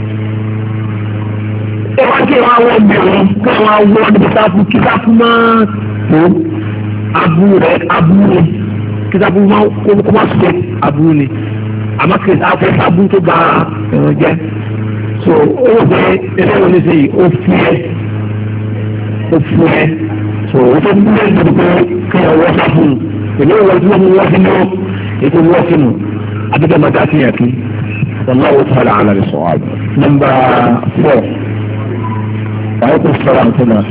ẹ wá kí wọn wọ mẹ́rùn kí wọn wọ níbi sáfù kí sáfù máa tó aburú rẹ aburú ni kí sáfù máa kó máa sọ aburú ni àmọ́ kí sáfù aburú tó bá ẹ̀rọ jẹ́ so ó wọ́n pé ẹgbẹ́ wọn ní sí ó fi ẹ́ ó fún ẹ́ so ó tó ń bẹ́ẹ̀ ní pé kí ẹ wọ́ sá fún un èmi ò wọ́n tí wọ́n mú wọ́n sínú ètò wọ́n sínú abíkẹ́ máa dá sí yẹn kí wallahu ta'ala ala as-sawab. nọ́mbà four wàá kó sọ̀rọ̀ àǹtí náà.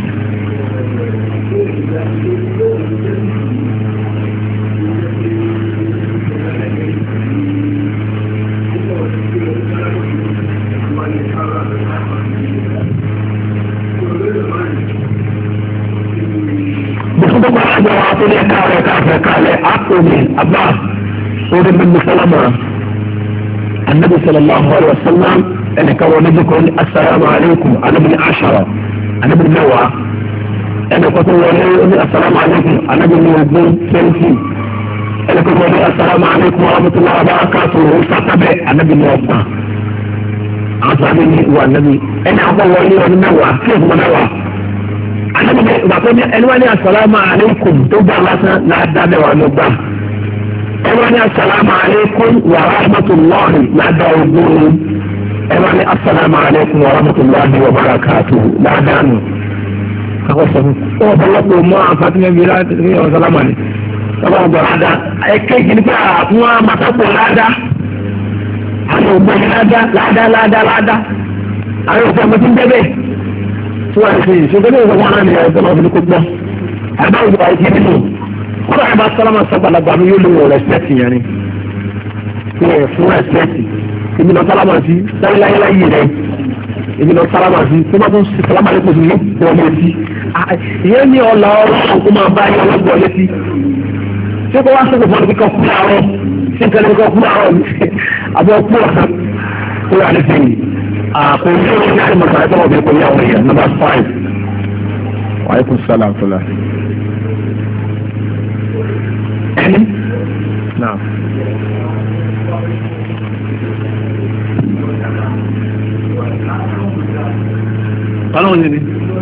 عباس ورد بن سلمة النبي صلى الله عليه وسلم أن كون نجيكم السلام عليكم أنا ابن عشرة أنا ابن نوى أنا كنت السلام عليكم أنا ابن ابن سلسي أنا كنت السلام عليكم ورحمة الله وبركاته وستبع أنا ابن وضع عصابني هو النبي أنا أقول ولي ونوى كيف منوى أنا بقول أنواني السلام عليكم تبع لسنا لا أدى ونبع أنواني السلام عليكم ورحمة الله لا أدى ونبع أنواني السلام عليكم ورحمة الله وبركاته لا أدى ونبع أوه بلغوا ما فاتنا بلاد وسلام عليكم سلام برادة كيف نبع أقوى ما تقول لا أدى أنا أقول لا أدى لا أدى لا أدى لا أدى àwọn ìfẹ́ ọmọ tí ń dẹ́bẹ̀ tí wọ́n ti ṣùgbọ́n ní ìwọ̀n wọn ní ẹgbẹ́ náà fi kó gbọ́ àbá ìwà ìdí nínú kúrò àbá sálámà sọ́gbàlagbà mi yóò lò wọ̀ rẹ̀spẹ̀tì yẹn ni kí ẹ̀ fún rẹ̀spẹ̀tì èmi lọ sálámà sí láyéláyé rẹ̀ èmi lọ sálámà sí tó bá tún sálámà lẹ́kọ̀ọ́ sí wọ́n lé sí ìyẹn ní ọ̀la ọ̀rọ̀ kó máa bá yẹn lọ́gbọ̀ létí ṣé kó wá sọ̀rọ̀ fún kíkọ́ kú àárọ̀ ṣé nǹkan kíkọ́ kú àárọ̀ àbọ̀ kú ọ̀sán kó yà lè sèyí àkóyè ní àyè mọ̀tàlá tó wọ́n fi kó yà wọ́n yẹn number five. wàhálà sálàm fúlà. ẹni náà. ọlọ́run ní ni.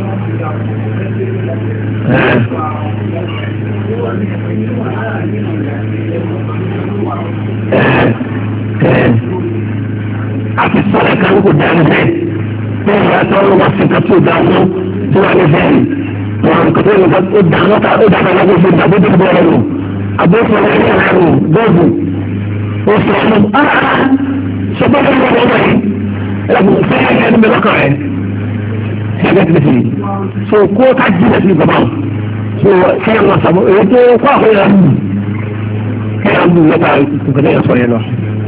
àti sọ̀rọ̀ kan kò dáná bẹ́ẹ̀ bẹ́ẹ̀ ni a tọrọ wá sí nǹkan tó dáná tó wà ní bẹ́ẹ̀ wọn nǹkan tó yẹ kó dáná ká ó dáná lọ́wọ́ fún ìgbà tó dé bọ́ ẹ̀rọ àbófin ẹ̀rọ ẹ̀rọ bọ́ọ̀bù ó sọ ọ́nà áá sọ́kọ́ tó ń bọ̀ wọ́n yìí ẹ̀rọ fẹ́ẹ́ ẹ̀rọ ẹ̀rọ mẹ́lọ́kàn rẹ̀ ẹgbẹ́ ti fi so kó ká jìnnà sí ìgbà báwọn so kẹ́yìn wọn sàbọ̀ èyí tó kó àkóyè rẹ̀ mú kẹ́yìn mú lọ́ta nǹkan tó yẹ sọ yẹn lọ.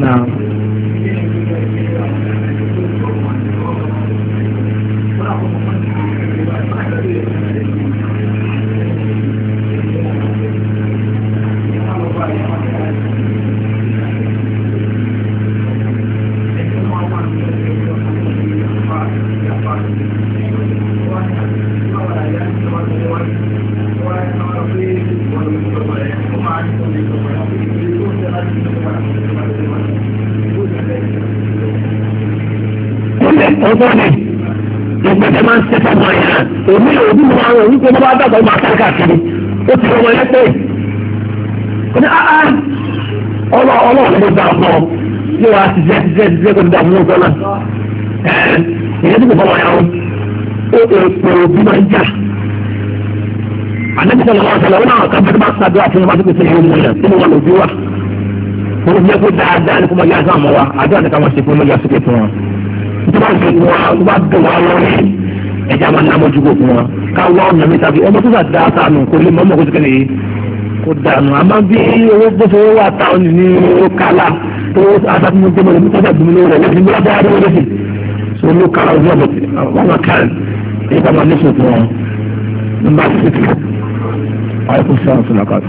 ọgbọ́n ni ìgbésẹ̀ máa ń ṣe fún ọmọ yẹn èmi ò bí mo máa ń rò wípé wọ́n bá dàgbà ó máa ká káàkiri ó ti ọmọ yẹn pé ó ní áá ọlọ́ ọlọ́run ló dá ọmọ yóò wá ti jẹ́ ti jẹ́ ti jẹ́ kó ti dá ọmọ ọgbọ́n náà ẹ̀ ìyẹn tí kò fọwọ́ yẹn ó èpò òbí máa ń jà àdébísọ̀ lọ́wọ́ ọ̀sẹ̀ lọ́wọ́ náà kábẹ́rẹ́ bá ṣàdúrà fún ọmọ tó kò sẹ́yìn ọmọ yẹn nínú wọn lòdì wa ó ní kó dáadáa ní kó máa yá sáà mọ́ wa àdúrà ní ká máa ṣe fún ọmọ yá sókè fún wọn tó bá gbé wọn tó bá gbé wọn lórí ẹja máa ná mọ́júgbò fún wọn ká wá ọ̀nà mi tàbí ọmọ tó bá da sànù kó lè mọ́mọ́ kó tó kéde yìí kó dànù àmọ́ bí owó gbèsè owó wà táwọn ní owó kálá tó aṣáájú tó mọ̀ ní tó bá dùnmí lórí rẹ̀ lẹ́sìn bí wọ́n bá rí lẹ́sìn tó ló kálá ojú ọ̀bọ̀ wọn máa kárẹ̀ èyí ká máa ní sùn fún wọn nígbà tó ti àìkú sáà fún làkàtà.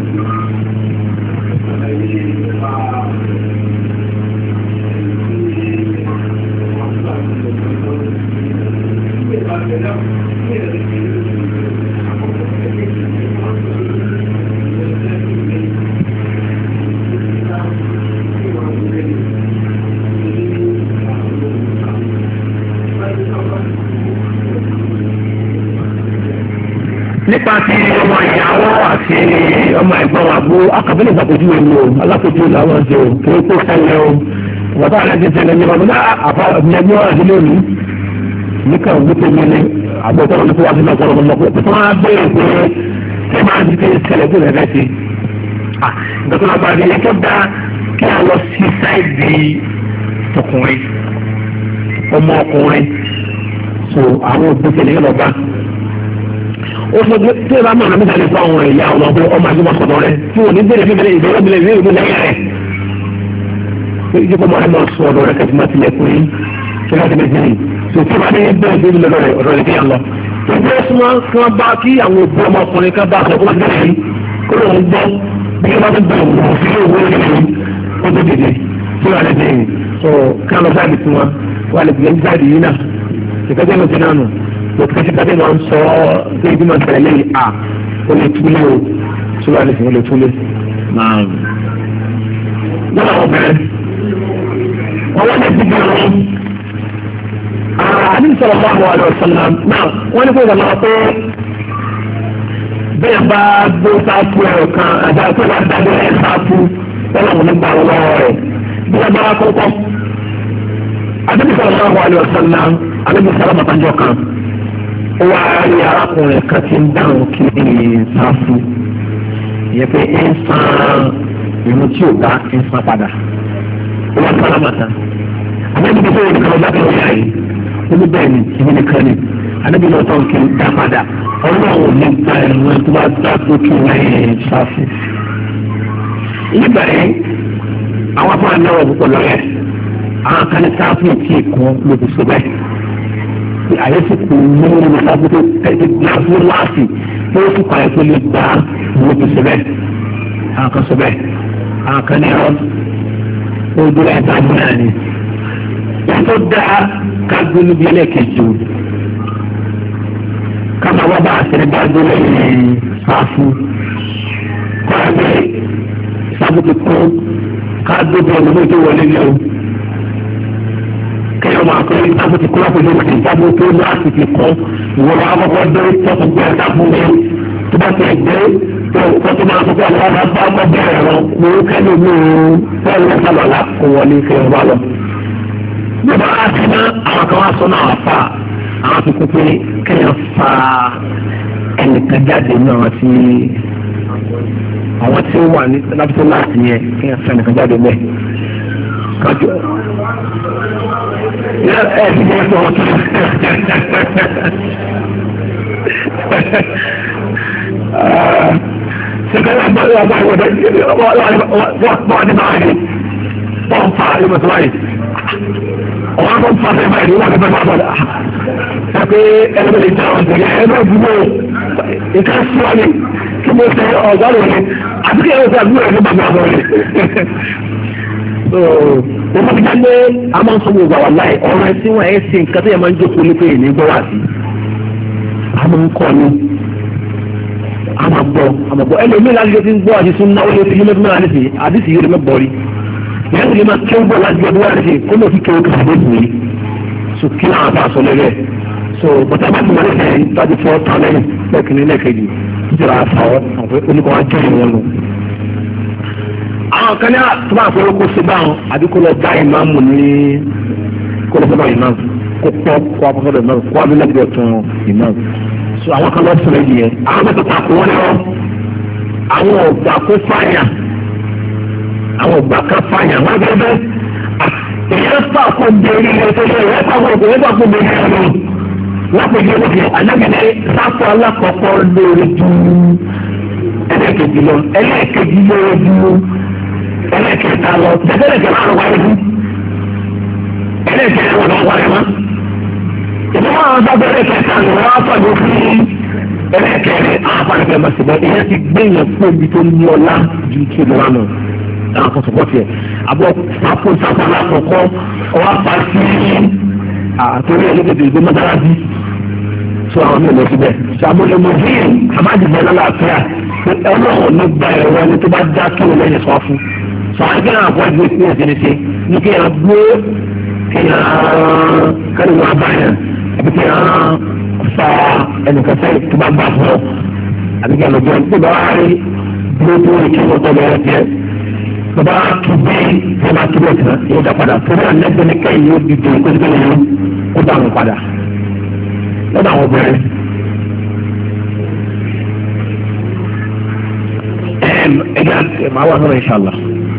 nípa ti ọmọ ìyàwó àti ọmọ ẹ̀gbọ́n àgbo akàbílẹ̀ ìgbàkojú ẹ̀mí o alákojú làwọn ṣe o kí ó kó ṣẹlẹ̀ o bàbá alájẹ ṣẹlẹ̀ ní ọmọdé àfa ẹ̀mí ọ̀rọ̀ àti lónìí níkà òwú tó yẹlẹ àbọ̀tọ́ ọ̀rọ̀ nípa wà sí ọ̀pọ̀ ọ̀rọ̀ lọ́pọ̀ tó máa bẹ̀rẹ̀ pé ẹ máa di pé ṣẹlẹ̀ tó rẹ̀ lẹ́sẹ̀ ìgbàtọ́ lọ́gbà rí ẹ tó dá kí a lọ sí sáìdì ọkùnrin ọmọ ọkùnrin so àwọn òbí lọ́ba ó sọ pé tí ìbá mọ̀ nígbà tí fún àwọn ìyá ọmọ ọmọ ọmọ àti ọmọ sọ̀tọ̀ rẹ tí wọn ní bẹ̀rẹ̀ fífẹ́ ìbẹ̀rẹ̀ ìbílẹ̀ ìwé ìlú lẹ́yìn rẹ̀ pé ìjọba ọmọ rẹ máa sọ ọ̀dọ̀ rẹ kẹsì máa tilẹ̀ fún yín kí wọ́n ti bẹ̀ sẹ́yìn tó tí wọ́n ní bẹ́ẹ̀ bí ìlú rẹ̀ ọ̀dọ̀ rẹ̀ kéèyàn lọ. ìgbẹ́ súnmọ́ kí wọ́n bá kí àwọn òbí ọmọkùnrin ká bá aṣọ kó lọ́ọ́ sí kó lọ́ọ́ gbọ́ bí wọ́n ti bẹ̀rẹ̀ wọ̀ sí owó ìlú ó tó dìde tí wọ́n lè dẹ̀yìn so kí wọ́n lọ sáàdì fún wọn wọ́n lè gbìyànjú sáàdì yìí náà ìkẹ́jẹ́ ló ti náà nù lọ́tí kẹ́kẹ́ máa ń sọ ọ́ pé ibi máa ń tẹ̀lé lẹ́yìn à ó lè túlé o tí wàá lè fi wọ́n lè túlé. wọ́n làwọn bẹ̀rẹ̀ wọ́n wọ́n lè ti bí wọn. àní sọ̀rọ̀ bá wà lọ sọ̀nà náà wọ́n ní kó ìgbà máa pé bẹ́ẹ̀ bá gbé sáfù ẹ̀rọ kan àti àti wọ́n dá bẹ́ẹ̀ sáfù wọ́n làwọn nígbà wọn lọ́wọ́ rẹ̀ bí wọ́n bá kọ́kọ́. àdébí sọ̀rọ̀ bá wà lọ sọ̀nà àdébí sọ̀rọ̀ bàtàjọ́ kan ó wá rí arákùnrin kan tí ń dáhùn kí ní sáfù ìyẹn pé ń san irun tí ò bá ń san padà ó wá sára màtá àbẹ́bí tó yẹ kí ọjà tó yà yìí ẹni bẹ́ẹ̀ ni ìbí nìkan ni ànábì náà tó ń kí dá padà ọlọ́run ní gba ẹ̀rọ tó bá dá tó kí lẹ́yìn sáfù. ìgbà yẹn àwọn afọ ànáwọ̀ púpọ̀ lọ́rẹ́ àwọn kan ní sáfù tí kún lóbi sọ bẹ́ẹ̀ àyè sì kú ní ìlú sáfù tó tẹ̀sí láti láti tó sì kọ́ ẹ̀kọ́ lè gbà lóbi sọ bẹ́ẹ̀ àwọn kan sọ bẹ́ẹ̀ àwọn kan ní ẹ̀rọ ó dúró ẹ̀ta náà ni yàtọ̀ dáa ká gbé níbi ẹlẹ́kẹ̀jì o kama wọ́n bá àṣírí bá gbé lẹ́yìn sáfù kọ́ ẹgbẹ́ sáfù ti kún ká gbé bí ọdún méjì wọlé ní o kẹ́yọ̀ máa kọ́ ẹgbẹ́ sáfù ti kún lápò lórí ti sáfù tó láti fi kọ́ ìwọ́n máa kọ́kọ́ dé tọ́kù gbé sáfù mi tó bá ti gbé tó tó máa kọ́kọ́ àwọn ọ̀gá bá ọkọ̀ bẹ̀rẹ̀ lọ mo kẹ́lẹ́ mi ò fẹ́ẹ́ lọ sábà lá kó wọlé kẹ́yọ̀ bá lọ. bí wọ́n á ti ná àwọn kan wá sọ náà wá fà àwọn tó kó pé kẹ́yọ̀ fa ẹnìkan jáde náà tí àwọn tí ó wà ní lábísọ̀ láti yẹ kẹ́yọ̀ fa ẹnìkan jáde mẹ́. kájú ẹ ẹ ti jẹ́ sọ ọ́tún. sẹ́kẹ̀rẹ́ àgbáyé àgbáyé wọ́n dẹ́ wọ́n ní báyìí wọ́n fa ẹlẹ́mọ̀tò báyìí ọ̀hún àwọn fa ẹlẹ́mọ̀tò báyìí wọ́n ní báyìí wọ́n dẹ́ pé ẹlẹ́mọ̀tò ìjà ọ̀sẹ̀ yẹn ẹgbẹ́ ìdúró ìka síwájú kí mo ṣe ọ̀gá lónìí àti kí ẹ̀rọ àdúrà ẹ̀rọ bàbá àbọ̀ rẹ̀. wọ́n máa fi dá lé àmọ́ sọ gbogbo àwọn láì ọ̀rọ̀ ẹ̀ tí wọ́n ẹ̀ ṣe nǹkan tó yẹ máa ń jókòó ní pé èmi gbọ́ wá sí àmọ́ ń kọ́ ni àmọ́ gbọ́ àmọ́ gbọ́ ẹlòmíì láti fi ń gbọ́ àti sún náà ó lè fi yé mẹ́fún náà nísìnyí àdìsí yóò lè mẹ́ bọ̀ rí ìyẹn lè máa kéwọ́ bọ̀ láti gbọ́ wá nísìnyí kó lè fi kéwọ́ kí àdé bù yí so kí náà bá aṣọ lẹ́rẹ̀ so bọ́tà bá ti wọlé ẹ̀ tàbí fọ́ tán lẹ́yìn lẹ́kìnní lẹ́kẹ̀jì ìjọba àfàwọ́ àwọn oníkọ́ wá jẹ́ ìwọ̀n lọ. àwọn kan ní àtúbà àfọwọ́ kó ṣe báwọn àbí kó lọ bá ìmáàmù ní kó lọ sọ́dọ̀ ìmáàmù kó pọ́ kó wá sọ́dọ̀ ìmáàmù kó wá bí lẹ́gbẹ̀ẹ́ tún ìmáàmù. so àwọn kan lọ sọ̀rọ̀ yìí yẹn àwọn mẹ́tọ́ ta kó wọ́n lọ àwọn ọ̀gbà kó fàyà àwọn ọ̀gbà ká fàyà wọ́n gẹ́gẹ́ bẹ́ẹ̀ èyàn fà kó bẹ̀rẹ̀ ilẹ̀ tó yẹ ìwé pàgọ́ òkú ìwé pàgọ́ bẹ̀rẹ̀ ilẹ̀ lọ lápẹjọ lókè alágbèdè sáfù alákọ̀ọ́kọ́ lórí ju ẹlẹ́ẹ̀kejì lọ ẹlẹ́ẹ̀kejì lórí ju ẹlẹ́ẹ̀kẹta lọ ẹlẹ́ẹ̀kẹta lọ wáyé fún ẹlẹ́ẹ̀kẹta lọ wáyé mọ́ ìdíwọ́n àwọn sábẹ́ ẹlẹ́ẹ̀kẹta lọ wá pàdé fún ẹlẹ́ẹ̀kẹrẹ àpàlẹ́kẹ̀ mọ̀sibọ́ ìyẹn ti gbé yẹn fún ibi tó ní ọlá ju kí lọ́wọ́ náà àwọn kan sọ̀pọ̀ tiẹ̀ àbọ̀ sáfù sáfù alákọ̀ọ́kọ́ ọwọ́ apá sí àtòrí ẹlẹ́gbẹ̀dẹ̀ ìgbé mọ́tàlásí tó àwọn mí lọ síbẹ̀ sàmúlẹ̀ mọ̀fíìn àbájìbẹ̀ lálàáfíà ọlọ́run ló gba ẹ̀rọ ẹni tó bá dá kí o lẹ́yìn sọ fún sọ àgbẹ̀ náà fọ́ ẹgbẹ́ ìpín ẹ̀sìn ṣe ní kí ẹ̀ gbé kí ẹ̀ kẹ́lẹ́ wọn abáyàn àbí kí ẹ̀ fa ẹnìkan sẹ́yìn tó bá gbà fún ọ àbí kí ẹ̀ lọ́jọ́ tó bá rí gbogbo ìkíwọ́ tó bẹ̀rẹ̀ tiẹ̀ bàbá tó bí ẹ bá tó bẹ̀ tán yóò dá padà tó bá lẹ́gbẹ̀ẹ́ ní kẹ́yìn yóò di tó kó kó dá wọn padà lọ́dọ̀ àwọn obìnrin. ẹ̀ẹ́dá máa wà sọ́rọ̀ inshallah.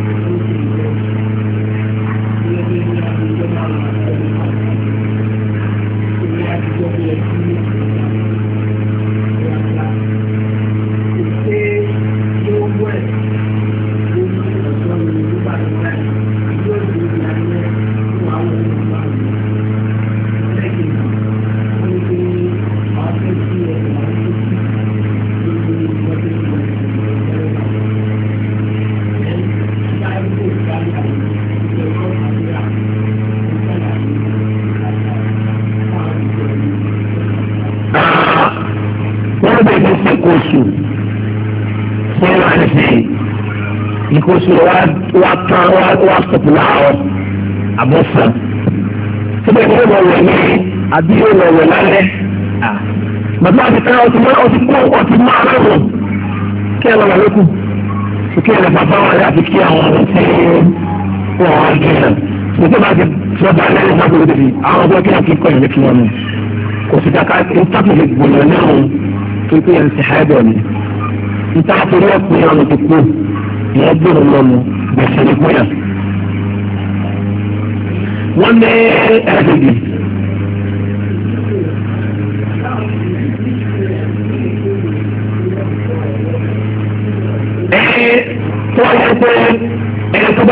ìkóso wa tán wa sọ̀tù láàárọ̀ àbọ̀sán síbẹ̀ ní ìwọ̀ wẹ̀ ní àbí ìwọ̀ wẹ̀ lálẹ́ bàbá àti ká ọtí máa ọtí kó ọtí máa rẹ̀wọ̀n kí ẹ lọ́wọ́ lókù kí ẹ lọ bàbá wọn àti kí àwọn ọ̀rọ̀ tí wọ́n wá jẹ́ náà nígbà bá ti sọ́dọ̀ alẹ́ ní sábà lóde àwọn ọgbọ́n kí wọ́n kí kọ́ ìlú kí wọ́n mú kò sí dáká ìtàkùnlé gbòòrò náà tó pé ẹ̀ ń ṣe háìdọ̀ ni ìtàkùnlé ọ̀pìn àwọn tó kú ìyẹn gbèrò lọ́nu gbèsè ní kúnyà. wọ́n ní ẹ̀ẹ́dẹ̀gì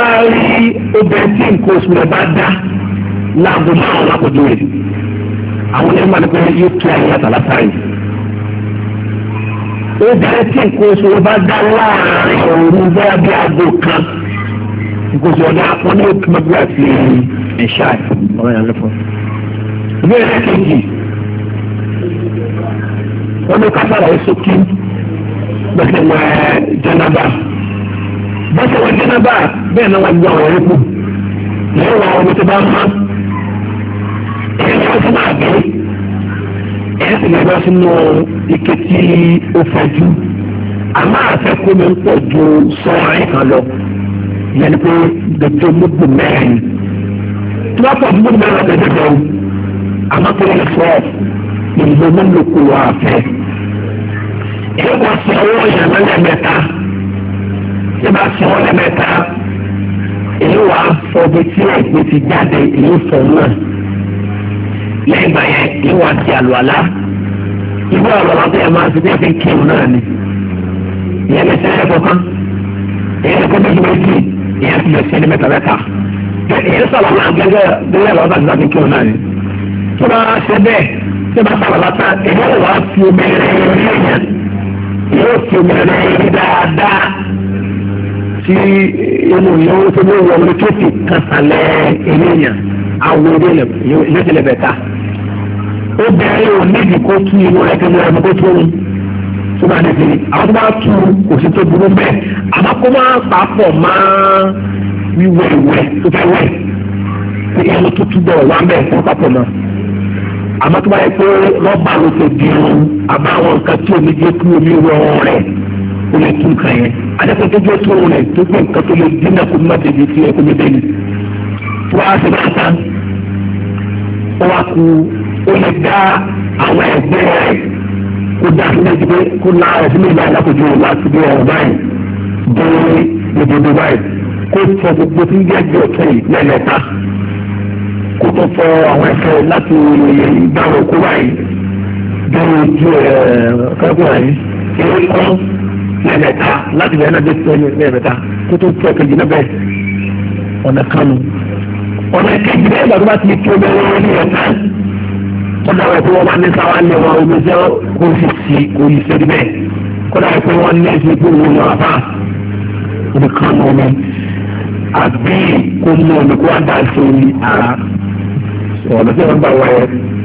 bá rí obìnrin tí nǹkan oṣù rẹ̀ bá dá láàbò márùn-ún lápòjú rẹ̀ àwọn ẹ̀rọ máa ní pé yóò kí ayé àtàlásárì. obìnrin tí nǹkan oṣù rẹ̀ bá dá láàrin òru bẹ́ẹ̀ bí aago kan nǹkan oṣù ọ̀dà wọn ní òkè mọ́bí àti ẹ̀ṣá ọ̀rọ̀ yẹn lọ́fọ̀. ìbéèrè kejì wọ́n ní kására ẹ̀ sókè bẹ́ẹ̀ wọ jẹ́nàbà bẹ́ẹ̀ wọ jẹ́nàbà bẹ́ẹ̀ náà wọ́n gbé àwọn ẹ̀rọ kù lẹ́yìn wọn ọmọ tó bá ń mọ́ ẹ̀yìn wọn fún àgbẹ̀ ẹ̀yìn sì lè bá sínú ike tí ó fẹ̀jú àmọ́ àfẹ́kù mi ń pọ̀ ju sọ́ọ̀rì kan lọ ìyẹn ni pé gbẹ̀jọ́ gbogbo mẹ́rin tí wọ́n pọ̀ ju gbogbo mẹ́rin ọ̀gá ẹ̀dẹ́gbẹ̀ o àmọ́ pé wọ́n fọ́ ìlú mọ́lòkù wà fẹ́ ẹ̀ wọ́n sọ owó yẹn lẹ́mẹ̀ta ẹ̀ bá sọ ọ́ lẹ́mẹ̀ta èyí wà á fọ bí tí ẹ̀gbẹ́ ti jáde èyí fọ náà lẹ́yìn ìgbà yẹn èyí wà á ti àlùalá ìwé àlùalá tó yẹ máa ti bí ẹ̀fín kírun náà ni ìyẹn lè sẹ́yìn kọ̀ọ̀kan èyí lè kọ́ méjì méjì ìyẹn ti lè sẹ́yìn mẹ́ta mẹ́ta èyí sọ̀rọ̀ náà gẹ́gẹ́ gẹ́gẹ́ àlùalá tó ti bí kírun náà ni tó bá ṣe bẹ́ẹ̀ tó bá sọ̀rọ̀ látà èyí wà á fi omi rẹ̀ yẹn yóò fi omi rẹ̀ yẹn dáadáa tí inú yóò tó ní wọlé tó ti kàtàlẹ̀ ènìyàn àwọn ènìyàn yóò ti lè bẹ̀ ta. ó bẹ̀rẹ̀ yóò níbi kó tú inú rẹ̀ kí ẹni kó tó ń tó bá dé sí àwọn tó bá tú kò sí tó burú bẹ́ẹ̀ àmọ́ kó máa pàápọ̀ máa wíwẹ̀ ìwẹ̀ tó fẹ́ wẹ̀ kí ẹni tó túbọ̀ wá bẹ́ẹ̀ fún pàápọ̀ náà. àmọ́ tó bá yẹ pé rọ́bà ló ti di irun àbáwọn nǹkan tí omi jẹ́ kí omi rọrùn rẹ̀ ó lè tún kàn yẹn adẹ́kun tó jẹ́ tó rẹ̀ tó gbé nǹkan tó lè dínà kó má débi tí ẹ kó lè débi tó wá sí máa tán ó wá ku ó lè dá àwọn ẹgbẹ́ rẹ̀ kó dá sí méjì pé kó lá ẹ̀sìn méjì alákòjú láti bí ọ̀rọ̀ báyìí dé gbogbo báyìí kó fọ gbogbo tí ń jẹ́ ẹgbẹ́ ọ̀tún yìí lẹ́ẹ̀mẹ́ta kó tó fọ àwọn ẹ̀fọ́ láti ìgbàwọ̀ kó báyìí dé ojú ẹ̀ kẹ́kọ̀ọ́ yìí kí ó kọ́ lẹ́ẹ̀mẹ́ta láti bẹ̀rẹ̀ náà dé sẹ́yìn lẹ́ẹ̀mẹ́ta kó tó tó ẹ̀kejì náà bẹ́ẹ̀ ọ̀nà kanu ọ̀nà ẹ̀kejì bẹ́ẹ̀ gbàgbọ́ bá ti tó bẹ́ẹ̀ wọ́n ní ẹ̀ka kọ́dà wọ́n pé wọ́n máa ní sáwá lé wọn omi jẹ́ kó fi sí kó yí sẹ́ni bẹ́ẹ̀ kọ́dà wọ́n pé wọ́n ní ẹ̀sìn pé wọ́n lọ àbá ọ̀nà kanu ọ̀nà àbí kó mú ọ̀nà kó wá dá sí ara ọ̀nà tí wọ́n gbà wáyé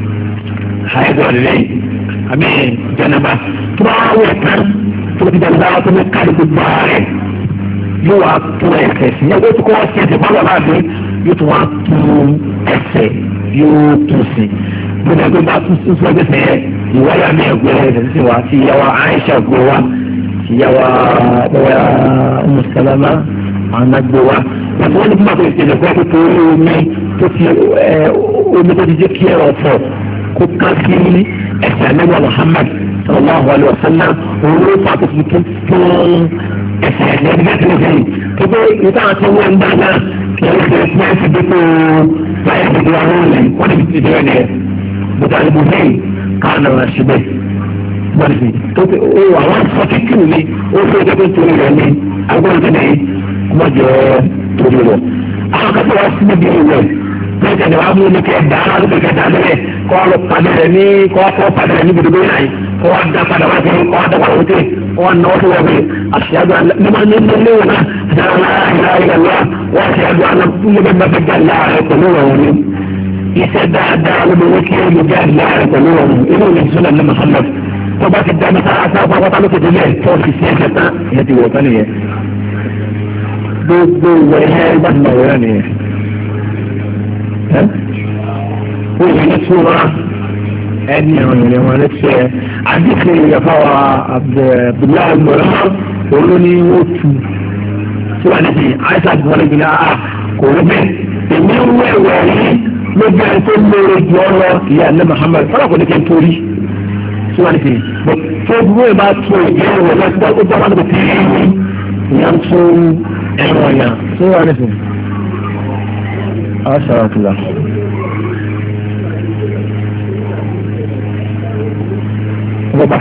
àbí jẹnaba tó bá wẹ̀ tán tó ti dàgbà tó ní káàdì gbogbo ààrẹ yóò wá tún ẹsẹ̀ sí ẹgbẹ́ tó kọ́ wá sí ẹsẹ̀ báwo láti yóò tún wá tún ẹsẹ̀ yóò tún sí gbogbo ẹgbẹ́ bá tún sí sọ́jọ́ sẹ́ ìwáyà mi ẹgbẹ́ ẹsẹ̀ sí wa ti yàwá Aisha gbé wa ti yàwá bẹ́ẹ̀ Musalama àwọn agbé wa pàtó wọn ní kí wọn tó ìṣẹ̀lẹ̀ kó tó omi tó ti omi tó ti jẹ́ kí ẹ̀rọ fọ̀ kó ká sí ẹsẹ̀ nígbà Muhammad sallallahu alayhi wa sallam òun ló fà tó fi tún ẹsẹ̀ ẹ̀jẹ̀ ẹ̀jẹ̀ tó ń sẹ́yìn tó pé ìta àti wọn ń dáná kí ẹ ṣe ẹsẹ̀ ẹsẹ̀ tó tó báyìí tó tó wà lórí rẹ̀ wọ́n ti ti dẹ́rẹ́ nìyẹn bùtà ìbò sẹ́yìn káà náà ṣe bẹ́ẹ̀ gbọ́dọ̀ tó pé ó àwọn sọ́kìtì mi ó fẹ́ ẹjọ́ tó torí rẹ̀ ní agbọ́dọ̀ tó nìyí kó má jẹ́ torí rẹ̀ àwọn kan tó wá sí níbi ìwẹ̀ lẹ́yìn tí wàá mú ní kẹ́ dáná lókè kẹ́ dáná lẹ̀ kọ́ lọ padà rẹ̀ ní kọ́ kọ́ padà rẹ̀ ní gbogbo yàrá yìí kọ́ wá dá padà wá sí kọ́ wá dá padà wọ́n tẹ̀ kọ́ wá náwó tó wọ́n bẹ̀ àṣìyàdó nígbà ní ní ilé wọn náà dáná ìlànà wọ́n àṣìyàdó àná fúnlẹ̀ bẹ́ẹ̀ bá fẹ́ já láàrẹ̀ pẹ̀lú ọ̀rọ̀ ni iṣẹ́ dáadáa ló bẹ wọ́n kí ó lè já láàrẹ̀ pẹ̀lú ọ̀rọ̀ inú ní sọ́nà ní Muhammad tó bá ti dá ní sáà sáà pápátá ló tètè lẹ̀ tó fi sí ẹ̀ṣẹ̀ tán ìyẹn ti wọ̀ tán nìyẹn gbogbo ìwẹ̀ ẹ̀ bá ti mọ̀ wẹ́rẹ́ nìyẹn ó yẹ ní súnmọ́ ẹni àwọn ènìyàn wọn létí ẹ àdìsí ìyàfà wa Abdullahi mọ̀lá olóní ó tu tí wàá nìyí àìsàn àdìsí wọn gbìyànjú àá kò rí bẹ́ẹ̀ èmi ń wẹ̀wẹ̀ rí lójú ẹni tó lóore jù ọ lọ ìyá ní Muhammad fọlá kò ní kí n torí tí wàá nìyí tó gbogbo ẹ̀ bá tó ìyá ẹ̀rọ lọ́sọ̀ ó bá wà níbi tí ìyá ń tún ẹ̀rọ ọ̀yà tí wàá nìyí. Aṣàràtìlá. Bọ́bá.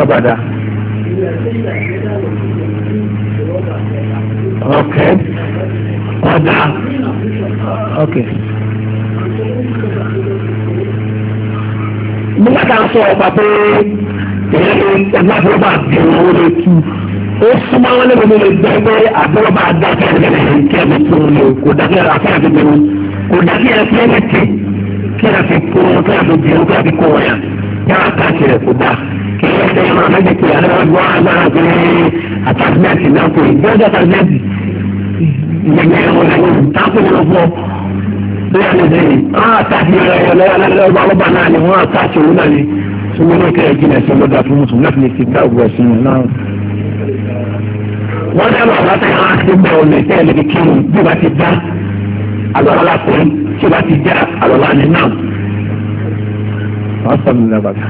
bàdà. ok ọ̀dà ok. nígbà tá a sọ ọ̀pá pé èyí ni ẹgbẹ́ àbúrọ̀bà bí owó lè tú ó súnmọ́ wọn lè wọlé gbẹ pé àbúrọ̀bà dá kẹ́kẹ́ lẹ́yìn kí ẹ̀mí tó lè kó dákẹ́ ra fún àbí bẹ̀rù kó dákẹ́ ra fún ẹ̀mí tì kí ẹ̀rọ fi kó wọn kí ẹ̀rọ fi bẹ̀rù kí ẹ̀rọ fi kó wọn yà yàrá káàkiri rẹ̀ kó dá kí ẹ̀rọ fi ẹ̀rọ méjì pé àlẹ́ wọn gbọ́ agbára pé àtàkùnmẹ́ǹtì náà kò gbọ́dọ̀ àtàkùnmẹ́ǹtì ìyẹn wọn lẹ́yìn táàkùn lọ fún ọ bóyá lè dẹ́yìn ọ́n àtàkì ọlọ́ba ọlọ́ba náà ni wọ́n àtàkì òun náà ni ṣùgbọ́n ní kẹ́rẹ́ jìnà sí ọlọ́dà fún mùsùlùmí láti lè fi dá ògùn ẹ̀sìn yẹn náà. wọ́n dá lọ́wọ́ láti hàn áti gbọ́ ọ̀nà ìtẹ́ ẹ̀lẹ́dì kírun bí wọ́n ti dá àlọ́lá lápẹ́ tí wọ́n ti dá àlọ́lá ní náà. wọ́n sọ mi ní abàtà.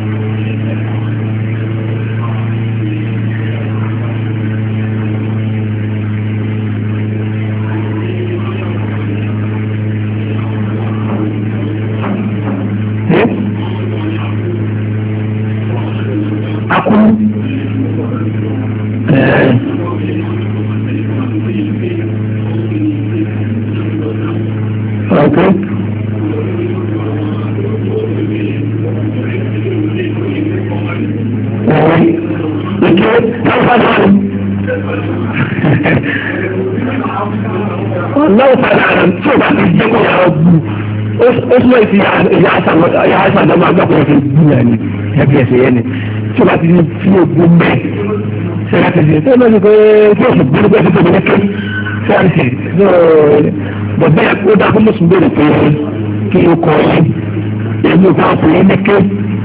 ìyá àṣàdámà agbákùnrin fi gbúyà ní ẹgbẹ́ ẹ̀sẹ̀ yẹn ni tí ó bá ti fi ogun mẹ́ ṣẹlẹ̀ ti ṣe tí ó lọ́sí pé tí ó sì gbúrú pẹ́ sí tóbi lẹ́kẹ́ ṣáàṣì bọ̀dẹ́ ó dá fún mùsùlùmí bèrè pé kí ó kọ́ ẹ èmi ò fáwọn ọkùnrin lẹ́kẹ́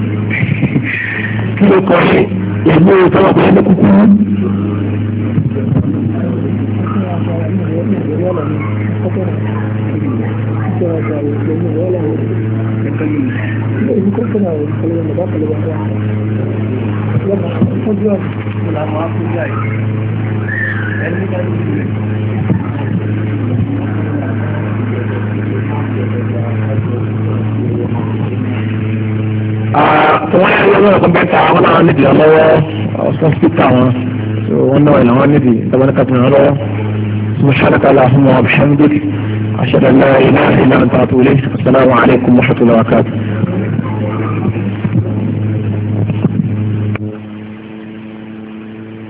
kí ó kọ́ ẹ èmi ò fáwọn ọkùnrin lẹ́kẹ́ kúkúrú. wọ́n yà lọ́wọ́ ọ̀kan bẹ́ẹ̀ ta àwọn náà nídìí ọlọ́wọ́ ọ̀sán spíkà wọn wọ́n náà ìlànà nídìí ìtàwọn kàtàkùn ọlọ́wọ́ سبحانك اللهم وبحمدك أشهد أن لا إله إلا أنت أتوب إليك السلام عليكم ورحمة الله وبركاته.